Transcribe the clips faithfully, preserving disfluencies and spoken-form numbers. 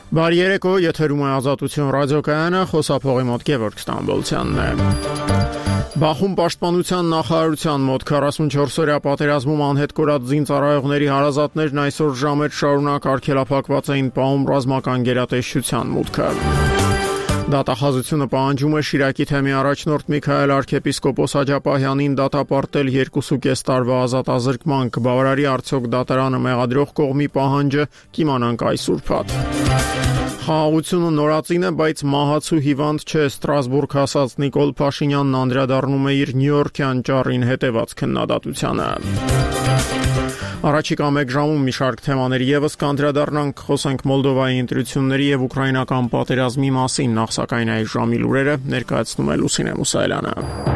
Բարի երեկո, եթերում է Ազատություն ռադիոկայանը, խոսափողի մոտ Գևորգ Ստամբոլցյանն է։ Բախում պաշտպանության նախարարության մոտ քառասունչորս օրյա պատերազմում անհետ կորած զինծառայողների հարազատներն այսօր ժամեր շարունակ արգելափակված էին պահում ռազմական գերատեսչության մուտքը։ Դատախազությունը պահանջում է Շիրակի թեմի առաջնորդ Միքայել arczepiskopos Աջապահյանին դատապարտել երկուսուկես տարվա ազատազրկման, կբավարարի արդյոք դատարանը մեղադրող կողմի պահանջը, կիմանանք այս ուրբաթ։ Խաղաղությունը նորածին է, բայց մահացու հիվանդ չէ, Ստրասբուրգ հասած Նիկոլ Փաշինյանն անդրադառնում է իր նյույորքյան ճառին հետևած քննադատությանը։ Առաջիկա մեկ ժամում մի շարք թեմաների եւս կանդրադառնանք, խոսենք Մոլդովայի ընտրությունների եւ ուկրաինական պատերազմի մասին, նախ սակայն այս ժամի լուրերը ներկայացնում է Լուսինե Մուսայելյանը։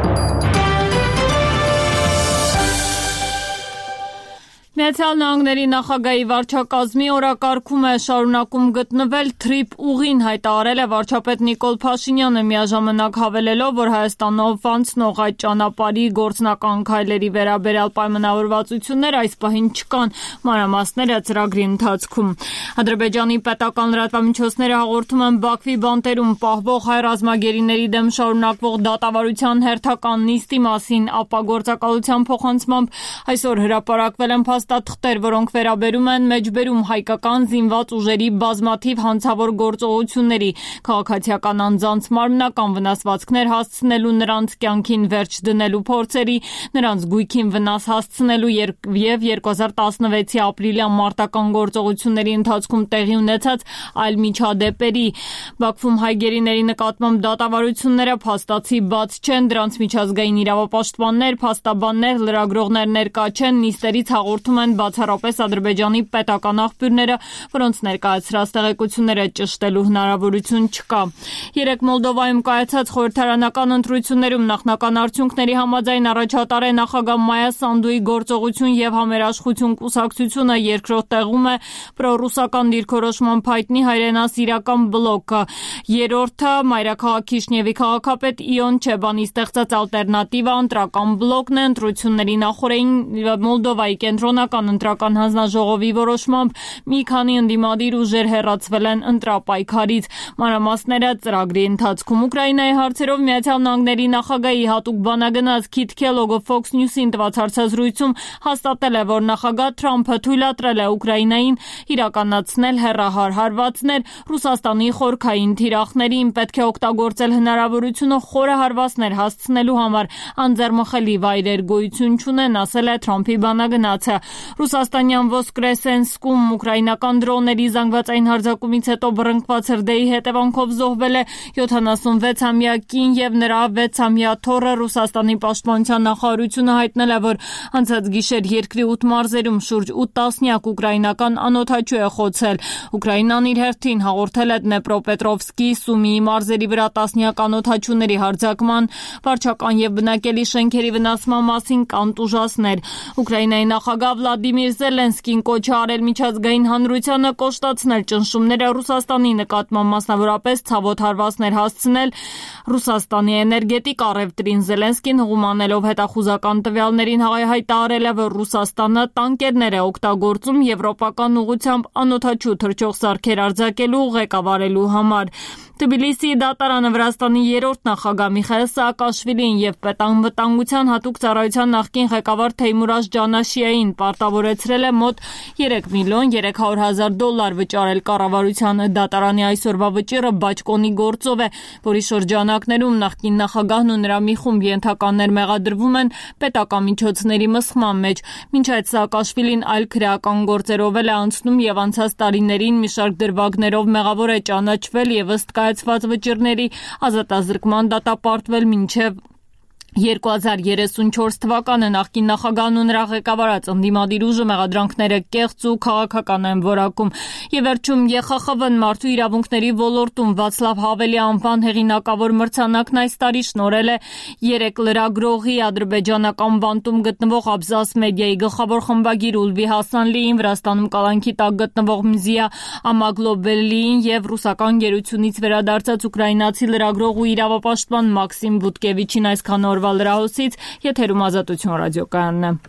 Միացյալ Նահանգների նախագահի վարչակազմի օրակարգում է շարունակում գտնվել թրիփ ուղին, հայտարարել է վարչապետ Նիկոլ Փաշինյանը, միաժամանակ հավելելով, որ Հայաստանով անցնող այդ ճանապարհի գործնական քայլերի վերաբերյալ պայմանավորվածություններ այս պահին չկան, մանրամասները ծրագրի ընթացքում։ Ադրբեջանի պետական լրատվամիջոցները հաղորդում են Բաքվի բանտերում պահվող հայ ռազմագերիների դեմ շարունակվող դատավարության հերթական նիստի մասին, ապա գործակալության փոխանցմամբ այսօր հրապարակվել են փաստաթղթեր, որոնք վերաբերում են մեջբերում հայկական զինված ուժերի բազմաթիվ հանցավոր գործողությունների, քաղաքացիական անձանց մարմնական վնասվածքներ հասցնելու, նրանց կյանքին վերջ դնելու փորձերի, նրանց գույքին վնաս հասցնելու եւ երկու հազար տասնվեցի ապրիլյան մարտական գործողությունների ընթացքում տեղի ունեցած այլ միջադեպերի։ Բաքվում հայ գերիների նկատմամբ դատավարությունները փաստացի բաց չեն, դրանց միջազգային իրավապաշտպաններ, փաստաբաններ, լրագրողներ ներկա չեն, նիստերից հաղորդում են բացառապես Ադրբեջանի պետական աղբյուրները, որոնց ներկայացրած տեղեկությունները ճշտելու հնարավորություն չկա։ Երեկ Մոլդովայում կայացած խորհրդարանական ընտրություններում նախնական արդյունքների համաձայն առաջատար է նախագահ Մայա Սանդուի գործողություն եւ համերաշխություն կուսակցությունը, երկրորդ տեղում է պրոռուսական դիրքորոշման հայտնի հայրենասիրական բլոկը, երրորդը մայրաքաղաք Քիշնևի քաղաքապետ Իոն Չեբանի ստեղծած ալտերնատիվա ընտրական բլոկն է։ Ընտրությունների նախորդին Մոլդովայի կենտրոնական ընտրական հանձնաժողովի որոշմամբ մի քանի ընդդիմադիր ուժեր հեռացվել են ընտրապայքարից, մանրամասները ծրագրի ընթացքում։ Ուկրաինայի հարցերով Միացյալ Նահանգների նախագահի հատուկ բանագնաց Քիթ Քելոգը Fox News-ին տված հարցազրույցում հաստատել է, որ նախագահ Թրամփը թույլատրել է Ուկրաինային իրականացնել հեռահար հարվածներ Ռուսաստանի խորքային թիրախներին, պետք է օգտագործել հնարավորությունը խորը հարվածներ հասցնելու համար, անձեռմխելի վայրեր գոյություն չունեն, ասել է Թրամփի բանագնացը։ Ռուսաստանյան Վոսկրեսենսկում ուկրաինական դրոնների զանգվածային հարձակումից հետո բռնկված հրդեհի հետևանքով զոհվել է յոթանասունվեցամյա կին եւ նրա վեցամյա թոռը։ Ռուսաստանի պաշտպանության նախարարությունը հայտնել է, որ անցած գիշեր երկրի ութ մարզերում շուրջ ութ տասնյակ ուկրաինական անօդաչու է խոցել։ Ուկրաինան իր հերթին հաղորդել է Դնեպրոպետրովսկի, Սումիի մարզերի վրա տասնյակ անօդաչուների հարձակման, վարչական եւ բնակելի շենքերի վնասման մասին կան տուժածներ։ Ուկրաինայի նախագահ Վլադիմիր Զելենսկին կոչ է արել միջազգային հանրությանը կոշտացնել ճնշումները Ռուսաստանի նկատմամբ, մասնավորապես ցավոտ հարվածներ հասցնել Ռուսաստանի էներգետիկ առևտրին։ Զելենսկին հղումանելով հետախուզական տվյալներին հայտարարել է, որ Ռուսաստանը տանկերներ է օգտագործում եվրոպական ուղղությամբ անօդաչու թռչող սարքեր արձակելու, ղեկավարելու համար։ Թբիլիսիի դատարանը Վրաստանի երրորդ նախագահ Միխայիլ Սաակաշվիլիին եւ պետանվտանգության հատուկ ծառայության նախկին ղեկավար Թեյմուրազ Ջանաշիային պարտավորեցրել է մոտ երեք միլիոն երեք հարյուր հազար դոլար վճարել կառավարության։ Դատարանի այսօրվա վճիռը բաճկոնի գործով է, որի շրջանակներում նախկին նախագահն ու նրա մի խումբ ենթականներ մեղադրվում են պետական միջոցների մսխման մեջ։ Մինչ այդ Սաակաշվիլին այլ քրեական գործերով է անցնում եւ անցած տարիներին մի շարք դրվագներով մեղավոր է ճանաչվել եւ ըստ կայացված վճիռների ազատազրկման դատապարտվել մինչև երկու հազար երեսունչորս թվականը նախկին նախագահն ու նրա ղեկավարած ընդդիմադիր ուժը մեղադրանքները կեղծ ու քաղաքական են որակում։ Եվ վերջում Է Խ Խ V-ն մարդու իրավունքների ոլորտում Վացլավ Հավելի անվան հեղինակավոր մրցանակն այս տարի շնորհել է երեք լրագրողի, ադրբեջանական բանտում գտնվող Աբզաս մեդիայի գլխավոր խմբագիր Ուլվի Հասանլիին, Վրաստանում կալանքի տակ գտնվող Մզիա Ամագլոբելիին եւ ռուսական գերությունից վերադարձած ուկրաինացի լրագրող ու իրավապաշտպան Մաքսիմ Վուդկևիչին այսքան օրվա լրահոսից, եթերում Ազատություն ռադիոկայանն է։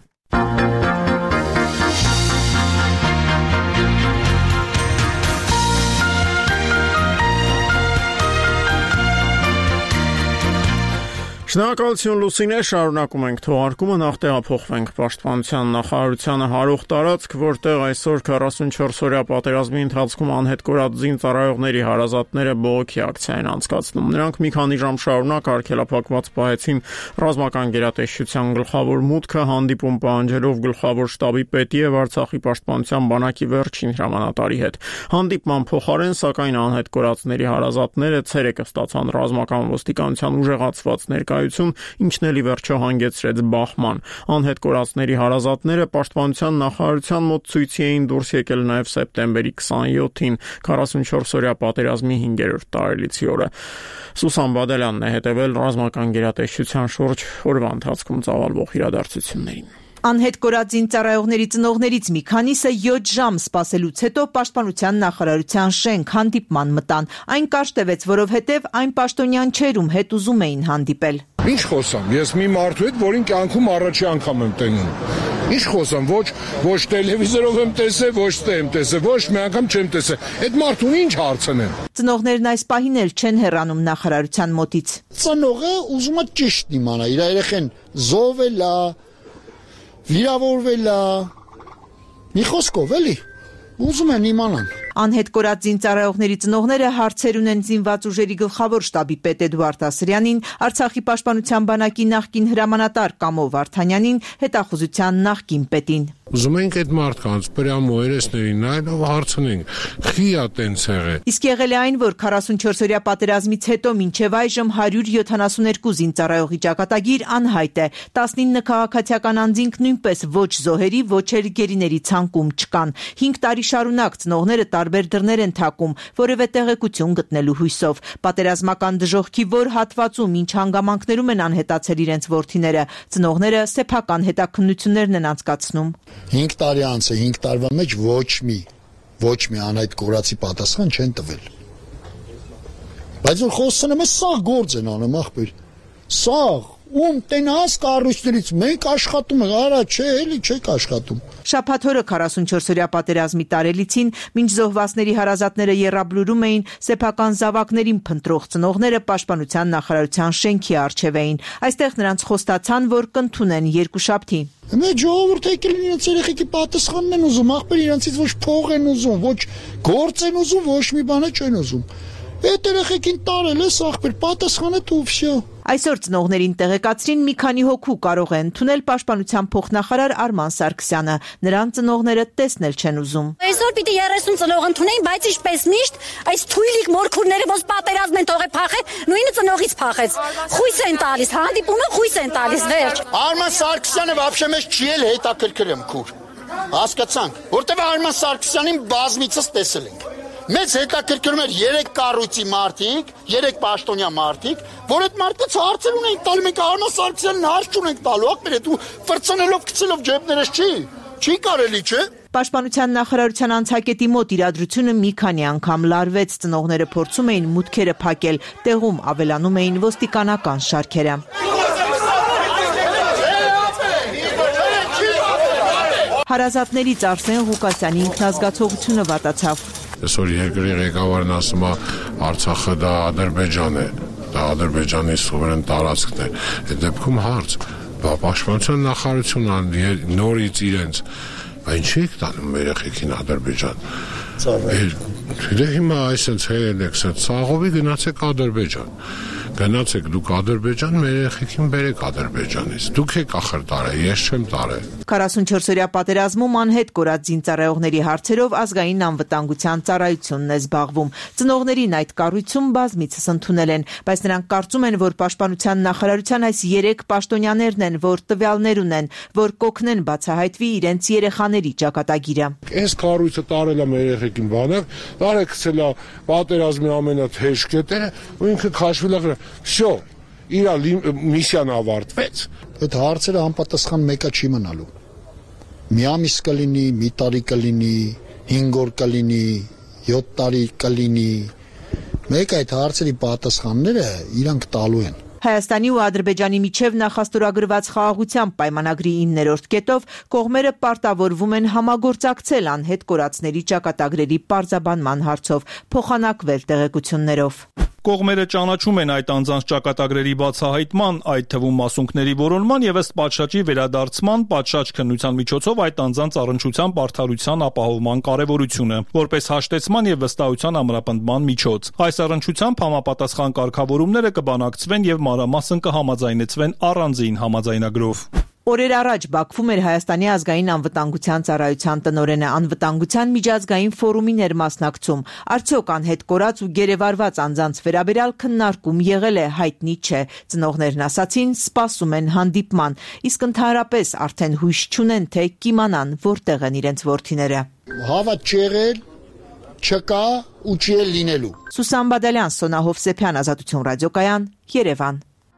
Շնորհակալություն Լուսինե, շարունակում ենք թողարկումը, նախ տեղափոխվենք Պաշտպանության նախարարությանը հարյուր տարածք, որտեղ այսօր քառասունչորս օրյա պատերազմի ընթացքում անհետ կորած զինծառայողների հարազատները բողոքի ակցիա են անցկացնում։ Նրանք մի քանի ժամ շարունակ արգելափակված պահեցին ռազմական գերատեսչության գլխավոր մուտքը, հանդիպում պահանջելով գլխավոր շտաբի պետի եւ Արցախի պաշտպանության բանակի վերջին հրամանատարի հետ։ Հանդիպման փոխարեն, սակայն անհետ կորածների հարազատները ցերեկը ստացան ռազմական ոստիկանության ուժեղացված ներկայություն, ինչն էլի վերջո հանգեցրեց բախման։ Անհետ կորածների հարազատները պաշտպանության նախարարության մոտ ցույցի էին դուրս եկել նաև սեպտեմբերի քսանյոթին, քառասունչորս օրյա պատերազմի հինգերորդ տարելիցի օրը։ Սուսան Բադալյանն է հետևել ռազմական գերատեսչության շուրջ օրվա ընթացքում ծավալվող իրադարձություններին։ Անհետ կորած զինծառայողների ծնողներից մի քանիսը յոթ ժամ սպասելուց հետո պաշտպանության նախարարության շենք հանդիպման մտան։ Այն կարճ տևեց, որովհետև այն պաշտոնյան չէր, ում հետ ուզում էին հանդիպել։ Ինչ խոսամ, ես մի մարդու հետ, որին կյանքում առաջի անգամ եմ տենում։ Ինչ խոսամ, ոչ ոչ տելևիզորով եմ տեսել, ոչ թե եմ տեսել, ոչ մի անգամ չեմ տեսել։ Այդ մարդուն ինչ հարցնեմ։ Ծնողներն այս պահին էլ չեն հեռանում նախարարության մոտից։ Ծնողը ուզում է ճիշտ իմանա, իր երեխեն զոհվել է, վիրավորվել է, մի խոսքով էլի, ուզում են իմանան։ Անհետ կորած զինծառայողների ծնողները հարցեր ունեն զինված ուժերի գլխավոր շտաբի պետ Էդուարդ Ասրյանին, Արցախի պաշտպանության բանակի նախկին հրամանատար Կամո Վարդանյանին, հետախուզության նախկին պետին։ Ուզում ենք այդ մարդկանց պրյամո երեսներին նայելով հարցնենք, խի է տենց եղել։ Իսկ եղել է այն, որ քառասունչորս օրյա պատերազմից հետո մինչև այժմ հարյուր յոթանասուներկու զինծառայողի ճակատագիր անհայտ է։ տասնինը քաղաքացիական անձինք նույնպես ոչ զոհերի, ոչ էլ գերիների ցանկում չկան։ հինգ տարի շարունակ ծնողները տարբեր դռներ են թակում, որևէ տեղեկություն գտնելու հույսով։ Պատերազմական դժոխքի որ հատվածում ինչ հանգամանքներում են անհետացել իրենց որդիները, ծնողները սեփական հետաքննություններն են անցկացնում։ հինգ տարի անց է, հինգ տարվա մեջ ոչ մի, ոչ մի անհայտ կորածի պատասխան չեն տվել։ Բայց որ խոսում եմ, սաղ գործ են անում, ախպեր, սաղ, ում տենաս կառույցներից մենք աշխատում ենք, արա չէ, էլի չեք աշխատում։ Շաբաթ օրը քառասունչորս օրյա պատերազմի տարելիցին, մինչ զոհվածների հարազատները եռաբլուրում էին, սեփական զավակներին փնտրող ծնողները պաշտպանության նախարարության շենքի առջև էին։ Այստեղ նրանց խոստացան, որ կընդունեն երկուշաբթի։ Մեր ժողովուրդը եկել իրենց երեխեքի պատասխանն են ուզում, ախպեր իրանցից ոչ փող են ուզում, ոչ գործ են ուզում, ոչ մի բան չեն ուզում։ Այդ երեխեքին տարել ես, ախպեր, պատասխանը դու վсё։ Այսօր ծնողներին տեղեկացրին մի քանի հոգու կարող են ընդունել պաշտպանության փոխնախարար Արման Սարգսյանը։ Նրան ծնողները տեսնել չեն ուզում։ Այսօր պիտի երեսուն ծնող ընդունեին, բայց ինչպես միշտ այս թույլիկ մորքուրները ոնց պատերազմ են թողե փախել, նույնը ծնողից փախեց։ Խույս են տալիս, հանդիպումը խույս են տալիս, վերջ։ Արման Սարգսյանը вообще մեզ չի էլ հետաքրքրում քուր։ Հասկացանք, որտեվ Արման Սարգսյանին բազմիցս տեսել ենք։ Մեծ հետաքրքրում էր երեք կառույցի մարդիկ, երեք պաշտոնյա մարդիկ, որ այդ մարդկանց հարցեր ունենք տալու, մենք Արման Սարգսյանին հարց չունենք տալու, ախպեր, դու ֆրցնելով գցելով ջեբներս չի, չի կարելի, չէ։ Պաշտպանության նախարարության անցակետի մոտ իրադրությունը մի քանի անգամ լարվեց, ծնողները փորձում էին մուտքերը փակել, տեղում ավելանում էին ոստիկանական շարքերը։ Հարազատներից Արսեն Ղուկասյանի ինքնազգացողությունը վատացավ։ Այսօր երկրի ղեկավարն ասում է Արցախը դա Ադրբեջան է, դա Ադրբեջանի սուվերեն տարածքն է։ Այդ դեպքում հարց, պաշտպանության նախարարությունը նորից իրենց այն չի տանում երեխեքին Ադրբեջան։ Դե հիմա այսպես հերել եք, ցաղովի գնացեք Ադրբեջան։ Գնացեք դուք Ադրբեջան, մեր երեխեքին բերեք Ադրբեջանից։ Դուք եք ախր տարել, ես չեմ տարել։ քառասունչորս օրյա պատերազմում անհետ կորած զինծառայողների հարցերով ազգային անվտանգության ծառայությունն է զբաղվում։ Ծնողներին այդ կառույցում բազմիցս ընդունել են, բայց նրանք կարծում են, որ պաշտպանության նախարարության այս երեք պաշտոնյաներն են, որ տվյալներ ունեն, որ կօգնեն բացահայտվի իրենց երեխաների ճակատագիրը։ Այս կառույցը տարել է մեր երեխեքին բանակ, տարել գցել է պատերազմի ամենաթեժ կետերը, ու ինքը քաշվել է։ Всё, իր միսիան ավարտվեց։ Այդ հարցերը անպատասխան մեկը չի մնալու։ Մի ամիս կլինի, մի տարի կլինի, հինգ օր կլինի, յոթ տարի կլինի։ Մեկ այդ հարցերի պատասխանները իրանք տալու են։ Հայաստանի ու Ադրբեջանի միջև նախաստորագրված խաղաղության պայմանագրի իններորդ կետով կողմերը պարտավորվում են համագործակցել անհետ կորածների ճակատագրերի պարզաբանման հարցով, փոխանակվել տեղեկություններով։ Կողմերը ճանաչում են այդ անձանց ճակատագրերի բացահայտման, այդ թվում մասունքների որոնման եւ ըստ պատշաճի վերադարձման, պատշաճ քննության միջոցով այդ անձանց առնչությամբ արդարության ապահովման կարեւորությունը, որպես հաշտեցման եւ վստահության ամրապնդման միջոց։ Այս առնչությամբ համապատասխան կարգավորումները կբանակցվեն եւ մանրամասն կհամաձայնեցվեն առանձին համաձայնագրով։ Օրեր առաջ Բաքվում էր Հայաստանի ազգային անվտանգության ծառայության տնօրենը անվտանգության միջազգային ֆորումին էր մասնակցում։ Արդյոք անհետ կորած ու գերեվարված անձանց վերաբերյալ քննարկում եղել է, հայտնի չէ։ Ծնողներն ասացին, սպասում են հանդիպման, իսկ ընդհանրապես արդեն հույս չունեն, թե կիմանան որտեղ են իրենց որդիները։ Հավատ չեղել, չկա ու չի էլ լինելու։ Սուսան Բադալյան, Սոնա Հովսեփյան, Ազատություն ռադիոկայան, Երևան։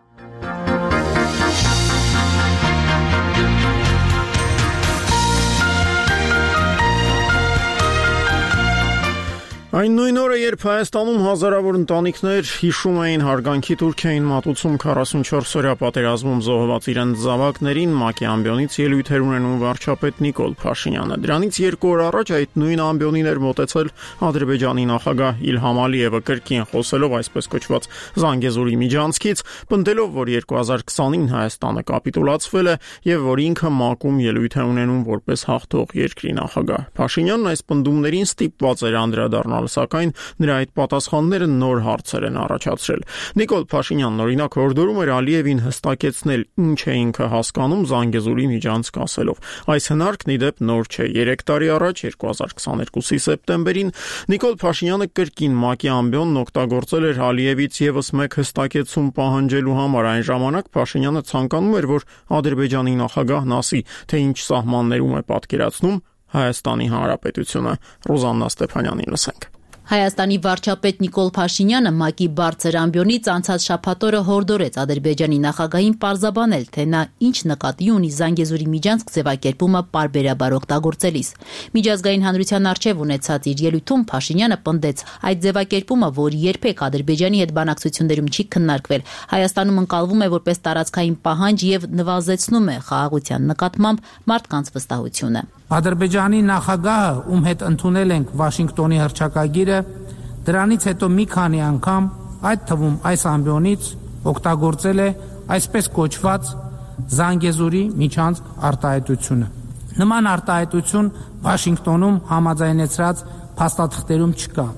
Այն նույն օրը, երբ Հայաստանում հազարավոր ընտանիքներ հիշում էին հարգանքի տուրք էին մատուցում քառասունչորս-օրյա պատերազմում զոհված իրենց զավակներին, ՄԱԿ-ի ամբիոնից ելույթեր ունենում վարչապետ Նիկոլ Փաշինյանը։ Դրանից երկու օր առաջ այդ նույն ամբիոնին էր մոտեցել Ադրբեջանի նախագահ Իլհամ Ալիևը, կրկին խոսելով այսպես կոչված Զանգեզուրի միջանցքից, պնդելով, որ երկու հազար քսանին Հայաստանը կապիտուլացվել է եւ որ ինքը ՄԱԿ-ում ելույթ է ունենում որպես հաղթող երկրի նախագահ։ Փաշինյանն այս պնդումներին ստիպված էր անդրադառնալ, սակայն նրա այդ պատասխանները նոր հարցեր են առաջացրել։ Նիկոլ Փաշինյանն օրինակ հորդորում էր Ալիևին հստակեցնել ինչ է ինքը հասկանում Զանգեզուրի միջանցք ասելով։ Այս հնարքն ի դեպ նոր չէ։ երեք տարի առաջ երկու հազար քսաներկուսի սեպտեմբերին Նիկոլ Փաշինյանը կրկին ՄԱԿ-ի ամբիոնն օգտագործել էր Ալիևից եւս մեկ հստակեցում պահանջելու համար։ Այն ժամանակ Փաշինյանը ցանկանում էր, որ Ադրբեջանի նախագահն ասի, թե ինչ սահմաններում է պատկերացնում Հայաստանի Հանրապետությունը։ Ռոզաննա Ստեփանյանին լսենք։ Հայաստանի վարչապետ Նիկոլ Փաշինյանը ՄԱԿ-ի բարձր ամբիոնից անցած շաբաթ օրը հորդորեց Ադրբեջանի նախագահին պարզաբանել, թե նա ինչ նկատի ունի Զանգեզուրի միջանցք ձևակերպումը պարբերաբար օգտագործելիս։ Միջազգային հանրության առջև ունեցած իր ելույթում Փաշինյանը պնդեց, այդ ձևակերպումը, որ երբեք Ադրբեջանի հետ բանակցություններում չի քննարկվել, Հայաստանում ընկալվում է որպես տարածքային պահանջ եւ նվազեցնում է խաղաղության նկատմամբ մարդկանց վստահությունը։ Ադրբեջանի նախագահը, ում հետ ընդունել ենք Վաշինգտոնի հռչակագիրը, դրանից հետո մի քանի անգամ, այդ թվում այս ամբիոնից օգտագործել է այսպես կոչված Զանգեզուրի միջանցք արտահայտությունը։ Նման արտահայտություն Վաշինգտոնում համաձայնեցրած փաստաթղթերում չկա։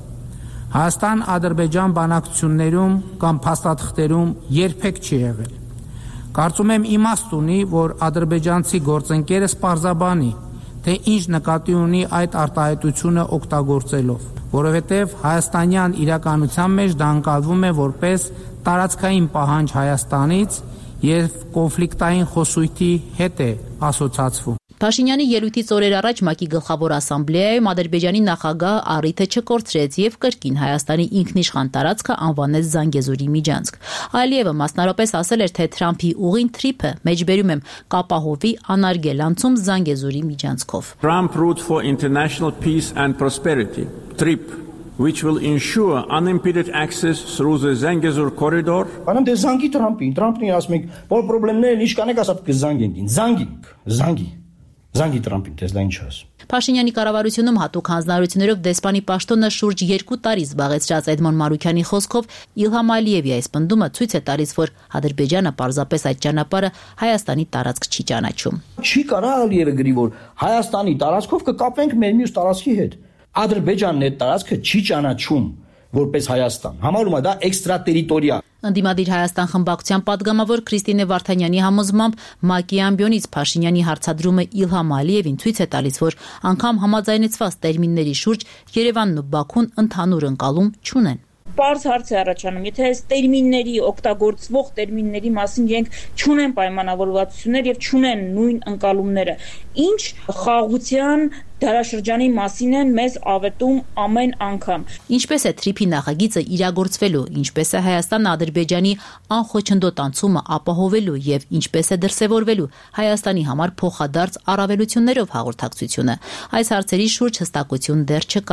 Հայաստան-Ադրբեջան բանակցություններում կամ փաստաթղթերում երբեք չի եղել։ Կարծում եմ իմաստ ունի, որ ադրբեջանցի գործընկերս պարզաբանի, թե ինչ նկատի ունի այդ արտահայտությունը օգտագործելով, որովհետև հայաստանյան իրականության մեջ դա ընկալվում է որպես տարածքային պահանջ Հայաստանից եւ կոնֆլիկտային խոսույթի հետ է ասոցացվում։ Փաշինյանի ելույթից օրեր առաջ ՄԱԿ-ի գլխավոր ասամբլեայում Ադրբեջանի նախագահը առիթը չկորցրեց եւ կրկին Հայաստանի ինքնիշխան տարածքը անվանեց Զանգեզուրի միջանցք։ Ալիևը մասնարարպես ասել էր, թե Թրամփի ուղին թրիփը, մեջբերում եմ, կապահովի անարգել անցում Զանգեզուրի միջանցքով։ Trump route for international peace and prosperity, TRIP, which will ensure unimpeded access through the Zangezur corridor. Բանամ դե Զանգի Թրամփին, Թրամփին ասում եք, որ խնդիրները ինչ կանեք ասապ կզանգեն, Զանգի, Զանգի Զանգի Թրամփին դες դա ինչ ասում։ Փաշինյանի կառավարությունում հատուկ հանձնարարություններով դեսպանի պաշտոնը շուրջ երկու տարի զբաղեցրած Էդմոն Մարուքյանի խոսքով Իլհամ Ալիևի այս պնդումը ցույց է տալիս, որ Ադրբեջանը պարզապես այդ ճանապարհը Հայաստանի տարածք չի ճանաչում։ Չի կարա Ալիևը գրի, որ Հայաստանի տարածքով կկապենք մեր մյուս տարածքի հետ։ Ադրբեջանն այդ տարածքը չի ճանաչում որպես Հայաստան։ Համարում է դա էքստրատերիտորիալ։ Ընդդիմադիր Հայաստան խմբակցության падգամավոր Քրիստինե Վարդանյանի համոզմամբ ՄԱԿ-ի ամբիոնից Փաշինյանի հարցադրումը Իլհամ Ալիևին ցույց է տալիս, որ անգամ համաձայնեցված տերմինների շուրջ Երևանն ու Բաքուն ընդհանուր ընկալում չունեն։ Պարզ հարց է առաջանում, եթե այս տերմինների, օգտագործվող տերմինների մասին իրենք չունեն պայմանավորվածություններ եւ չունեն նույն ընկալումները, ինչ խաղաղության դարաշրջանի մասին են մեզ ավետում ամեն անգամ։ Ինչպես է թրիփի նախագիծը իրագործվելու, ինչպես է Հայաստան-Ադրբեջանի անխոչնդոտ անցումը ապահովելու եւ ինչպես է դրսեւորվելու Հայաստանի համար փոխադարձ առավելություններով հաղորդակցությունը։ Այս հարցերի շուրջ հստակություն դեռ չկա։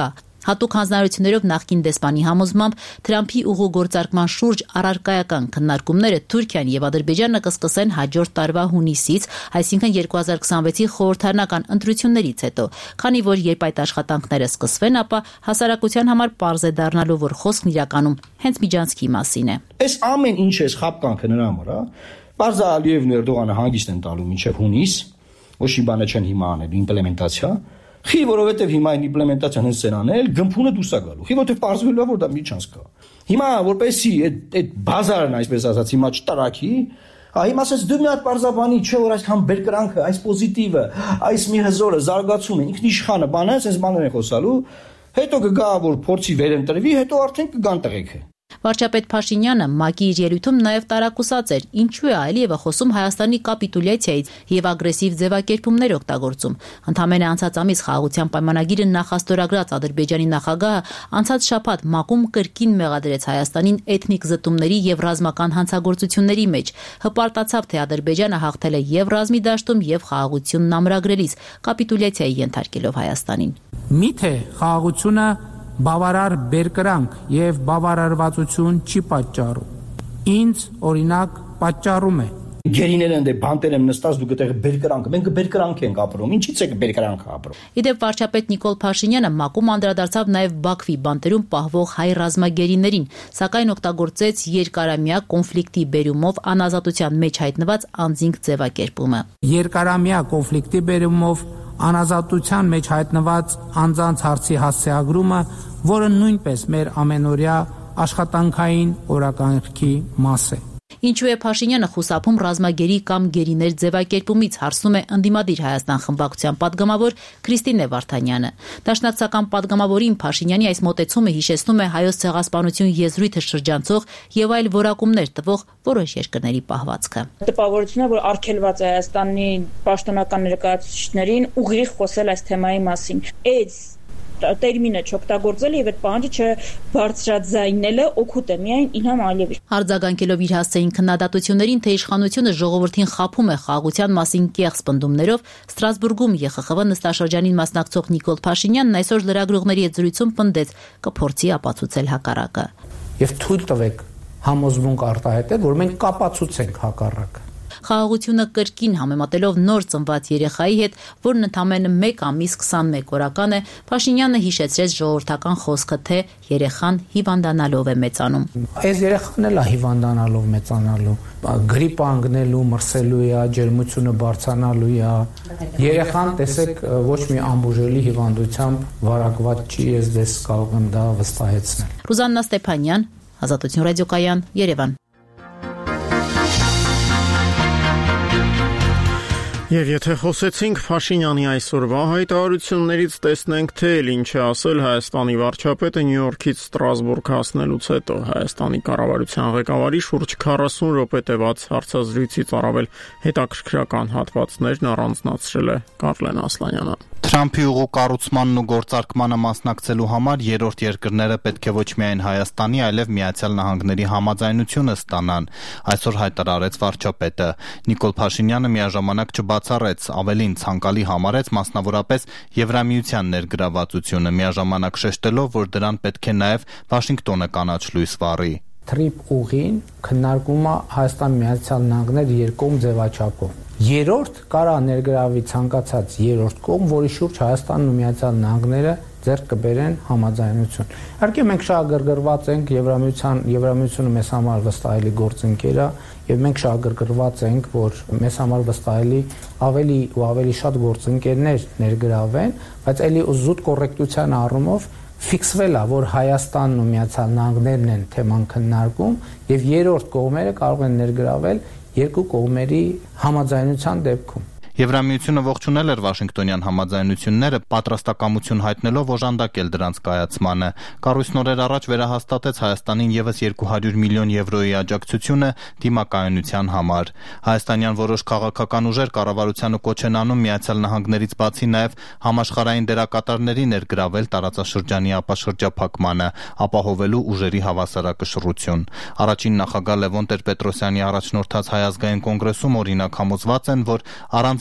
Հատուկ հանձնարարություններով նախկին դեսպանի համոզմամբ Թրամփի ուղու գործարկման շուրջ առարկայական քննարկումները Թուրքիան եւ Ադրբեջանը կսկսեն հաջորդ տարվա հունիսից, այսինքն երկու հազար քսանվեցի խորհրդարանական ընտրություններից հետո, քանի որ երբ այդ աշխատանքները սկսվեն, ապա հասարակության համար պարզ է դառնալու, որ խոսքն իրականում հենց միջանցքի մասին է։ Այս ամեն ինչ է խապկանքը նրա վրա, պարզ է Ալիևն ու Էրդողանը հանգիստ են տալու մինչև հունիս, ոչ մի բան չեն հիմա անել իմպլեմենտացիա։ Խի որովհետև հիմա այն իմպլեմենտացիան հենց են անել, գմփունը դուրս է գալու։ Խի որովհետև պարզվելու է, որ դա միջանցք կա։ Հիմա որպեսի այդ այդ բազարն, այսպես ասած, հիմա չտարակի, հիմա ասես դու մի հատ պարզաբանի, չէ որ այսքան բերկրանքը, այս պոզիտիվը, այս մի հզորը զարգացումը, ինքնիշխանը բանը, այսպես բաներ են խոսալու, հետո կգա որ փորձի վերընտրվի, հետո արդեն կգան տղեկը։ Վարչապետ Փաշինյանը ՄԱԿ-ի իր ելույթում նաև տարակուսած էր, ինչու է Ալիևը խոսում Հայաստանի կապիտուլյացիայից եւ ագրեսիվ ձևակերպումներ օգտագործում։ Ընդամենը անցած ամիս խաղաղության պայմանագիրը նախաստորագրած Ադրբեջանի նախագահը անցած շաբաթ ՄԱԿ-ում կրկին մեղադրեց Հայաստանին էթնիկ զտումների եւ ռազմական հանցագործությունների մեջ, հպարտացավ, թե Ադրբեջանը հաղթել է եւ ռազմի դաշտում եւ խաղաղությունն ամրագրելիս, կապիտուլյացիայի ենթարկելով Հայաստանին։ Միթե խաղաղությունը բավարար բերկրանք եւ բավարարվածություն չի պատճառում։ Ինձ օրինակ պատճառում է։ Գերիները ընդ բանտեր եմ նստած դու գտեղ բերկրանք, մենք բերկրանք ենք ապրում։ Ինչի՞ց է բերկրանքը ապրում։ Իդեպ վարչապետ Նիկոլ Փաշինյանը ՄԱԿ-ում անդրադարձավ նաև Բաքվի բանտերում պահվող հայ ռազմագերիներին, սակայն օգտագործեց երկարամյա կոնֆլիկտի բերումով անազատության մեջ հայտնված անձինք ձևակերպումը։ Երկարամյա կոնֆլիկտի բերումով անազատության մեջ հայտնված անձանց հարցի հասցեագրումը, որը նույնպես մեր ամենօրյա աշխատանքային օրակարգի մաս է։ Ինչու է Փաշինյանը խուսափում ռազմագերի կամ գերիներ ձևակերպումից, հարցնում է ընդդիմադիր Հայաստան խմբակցության падգամավոր Քրիստինե Վարդանյանը։ Դաշնակցական падգամավորին Փաշինյանի այս մոտեցումը հիշեցնում է հայոց ցեղասպանություն եզրույթը շրջանցող եւ այլ որակումներ տվող որոշ երկրների պահվածքը։ Տպավորությունն է, որ արգելված է Հայաստանի պաշտոնական ներկայացուցիչներին ուղիղ խոսել այս թեմայի մասին։ Այս տերմինը չօգտագործել եւ այդ պահանջը չբարձրաձայնելը օգուտ է միայն Իլհամ Ալիևի։ Արձագանքելով իր հասցեին քննադատություններին, թե իշխանությունը ժողովրդին խափում է խաղաղության մասին կեղծ պնդումներով, Ստրասբուրգում ԵԽԽՎ նստաշրջանին մասնակցող Նիկոլ Փաշինյանն այսօր լրագրողների հետ զրույցում պնդեց, կփորձի ապացուցել հակառակը։ Եվ թույլ տվեք համոզմունք արտահայտել, որ մենք կապացուցենք հակառակը։ Խաղաղությունը կրկին համեմատելով նոր ծնված երեխայի հետ, որն ընդամենը մեկ ամիս քսանմեկ օրական է, Փաշինյանը հիշեցրեց ժողովրդական խոսքը, թե երեխան հիվանդանալով է մեծանում։ Այս երեխան էլ է հիվանդանալով մեծանալու, գրիպ անգնելու, մրսելու է, ջերմությունը բարձրանալու է։ Երեխան, տեսեք, ոչ մի անբուժելի հիվանդությամբ վարակված չի, ես դες կարող եմ դա վստահեցնել։ Ռուզաննա Ստեփանյան, Ազատություն ռադիոկայան, Երևան։ Եվ եթե խոսեցինք Փաշինյանի այսօրվա հայտարարություններից, տեսնենք, թե ինչ է ասել Հայաստանի վարչապետը Նյու Յորքից Ստրասբուրգ հասնելուց հետո։ Հայաստանի կառավարության ղեկավարի շուրջ քառասուն րոպե տևած հարցազրույցից առավել հետաքրքրական հատվածներն առանձնացրել է Կարլեն Ասլանյանը։ Թրամփի ուղու կառուցմանն ու գործարկմանը մասնակցելու համար երրորդ երկրները պետք է ոչ միայն Հայաստանի, այլև Միացյալ Նահանգների համաձայնությունը ստանան, այսօր հայտարարեց վարչապետը։ Նիկոլ Փաշինյանը միաժամանակ չբացառեց, ավելին ցանկալի համարեց մասնավորապես Եվրամիության ներգրավվածությունը, միաժամանակ շեշտելով, որ դրան պետք է նաև Վաշինգտոնը կանաչ լույս վառի։ Թրիպ ուղին քննարկվում է Հայաստան Միացյալ Նահանգներ երկկողմ ձևաչափով։ Երրորդ կարա ներգրավի ցանկացած երրորդ կողմ, որի շուրջ Հայաստանն ու Միացյալ Նահանգները ձեռք կբերեն համաձայնություն։ Իհարկե մենք շահագրգռված ենք Եվրամիության, Եվրամիությունը մեզ համար վստահելի գործընկեր է, եւ մենք շահագրգռված ենք, որ մեզ համար վստահելի ավելի ու ավելի շատ գործընկերներ ներգրավեն, բայց ելի զուտ կոռեկտության առումով ֆիքսվել է, որ Հայաստանն ու Միացյալ Նահանգներն են թեման քննարկում եւ երրորդ կողմերը կարող են ներգրավել երկու կողմերի համաձայնության դեպքում։ Եվրամիությունը ողջունել էր Վաշինգտոնյան համաձայնությունները, պատրաստակամություն հայտնելով օժանդակել դրանց կայացմանը։ Կառույցն օրեր առաջ վերահաստատեց Հայաստանին ևս երկու հարյուր միլիոն եվրոյի աջակցությունը դիմակայունության համար։ Հայաստանյան որոշ քաղաքական ուժեր կառավարությանը կոչ են անում Միացյալ Նահանգներից բացի նաև համաշխարհային դերակատարների ներգրավել տարածաշրջանի ապաշրջափակմանը, ապահովելու ուժերի հավասարակշռություն։ Առաջին նախագահ Լևոն Տեր-Պետրոսյանի առաջնորդած Հայ ազգային կոնգրեսում օրինակ համոզված են, որ առանց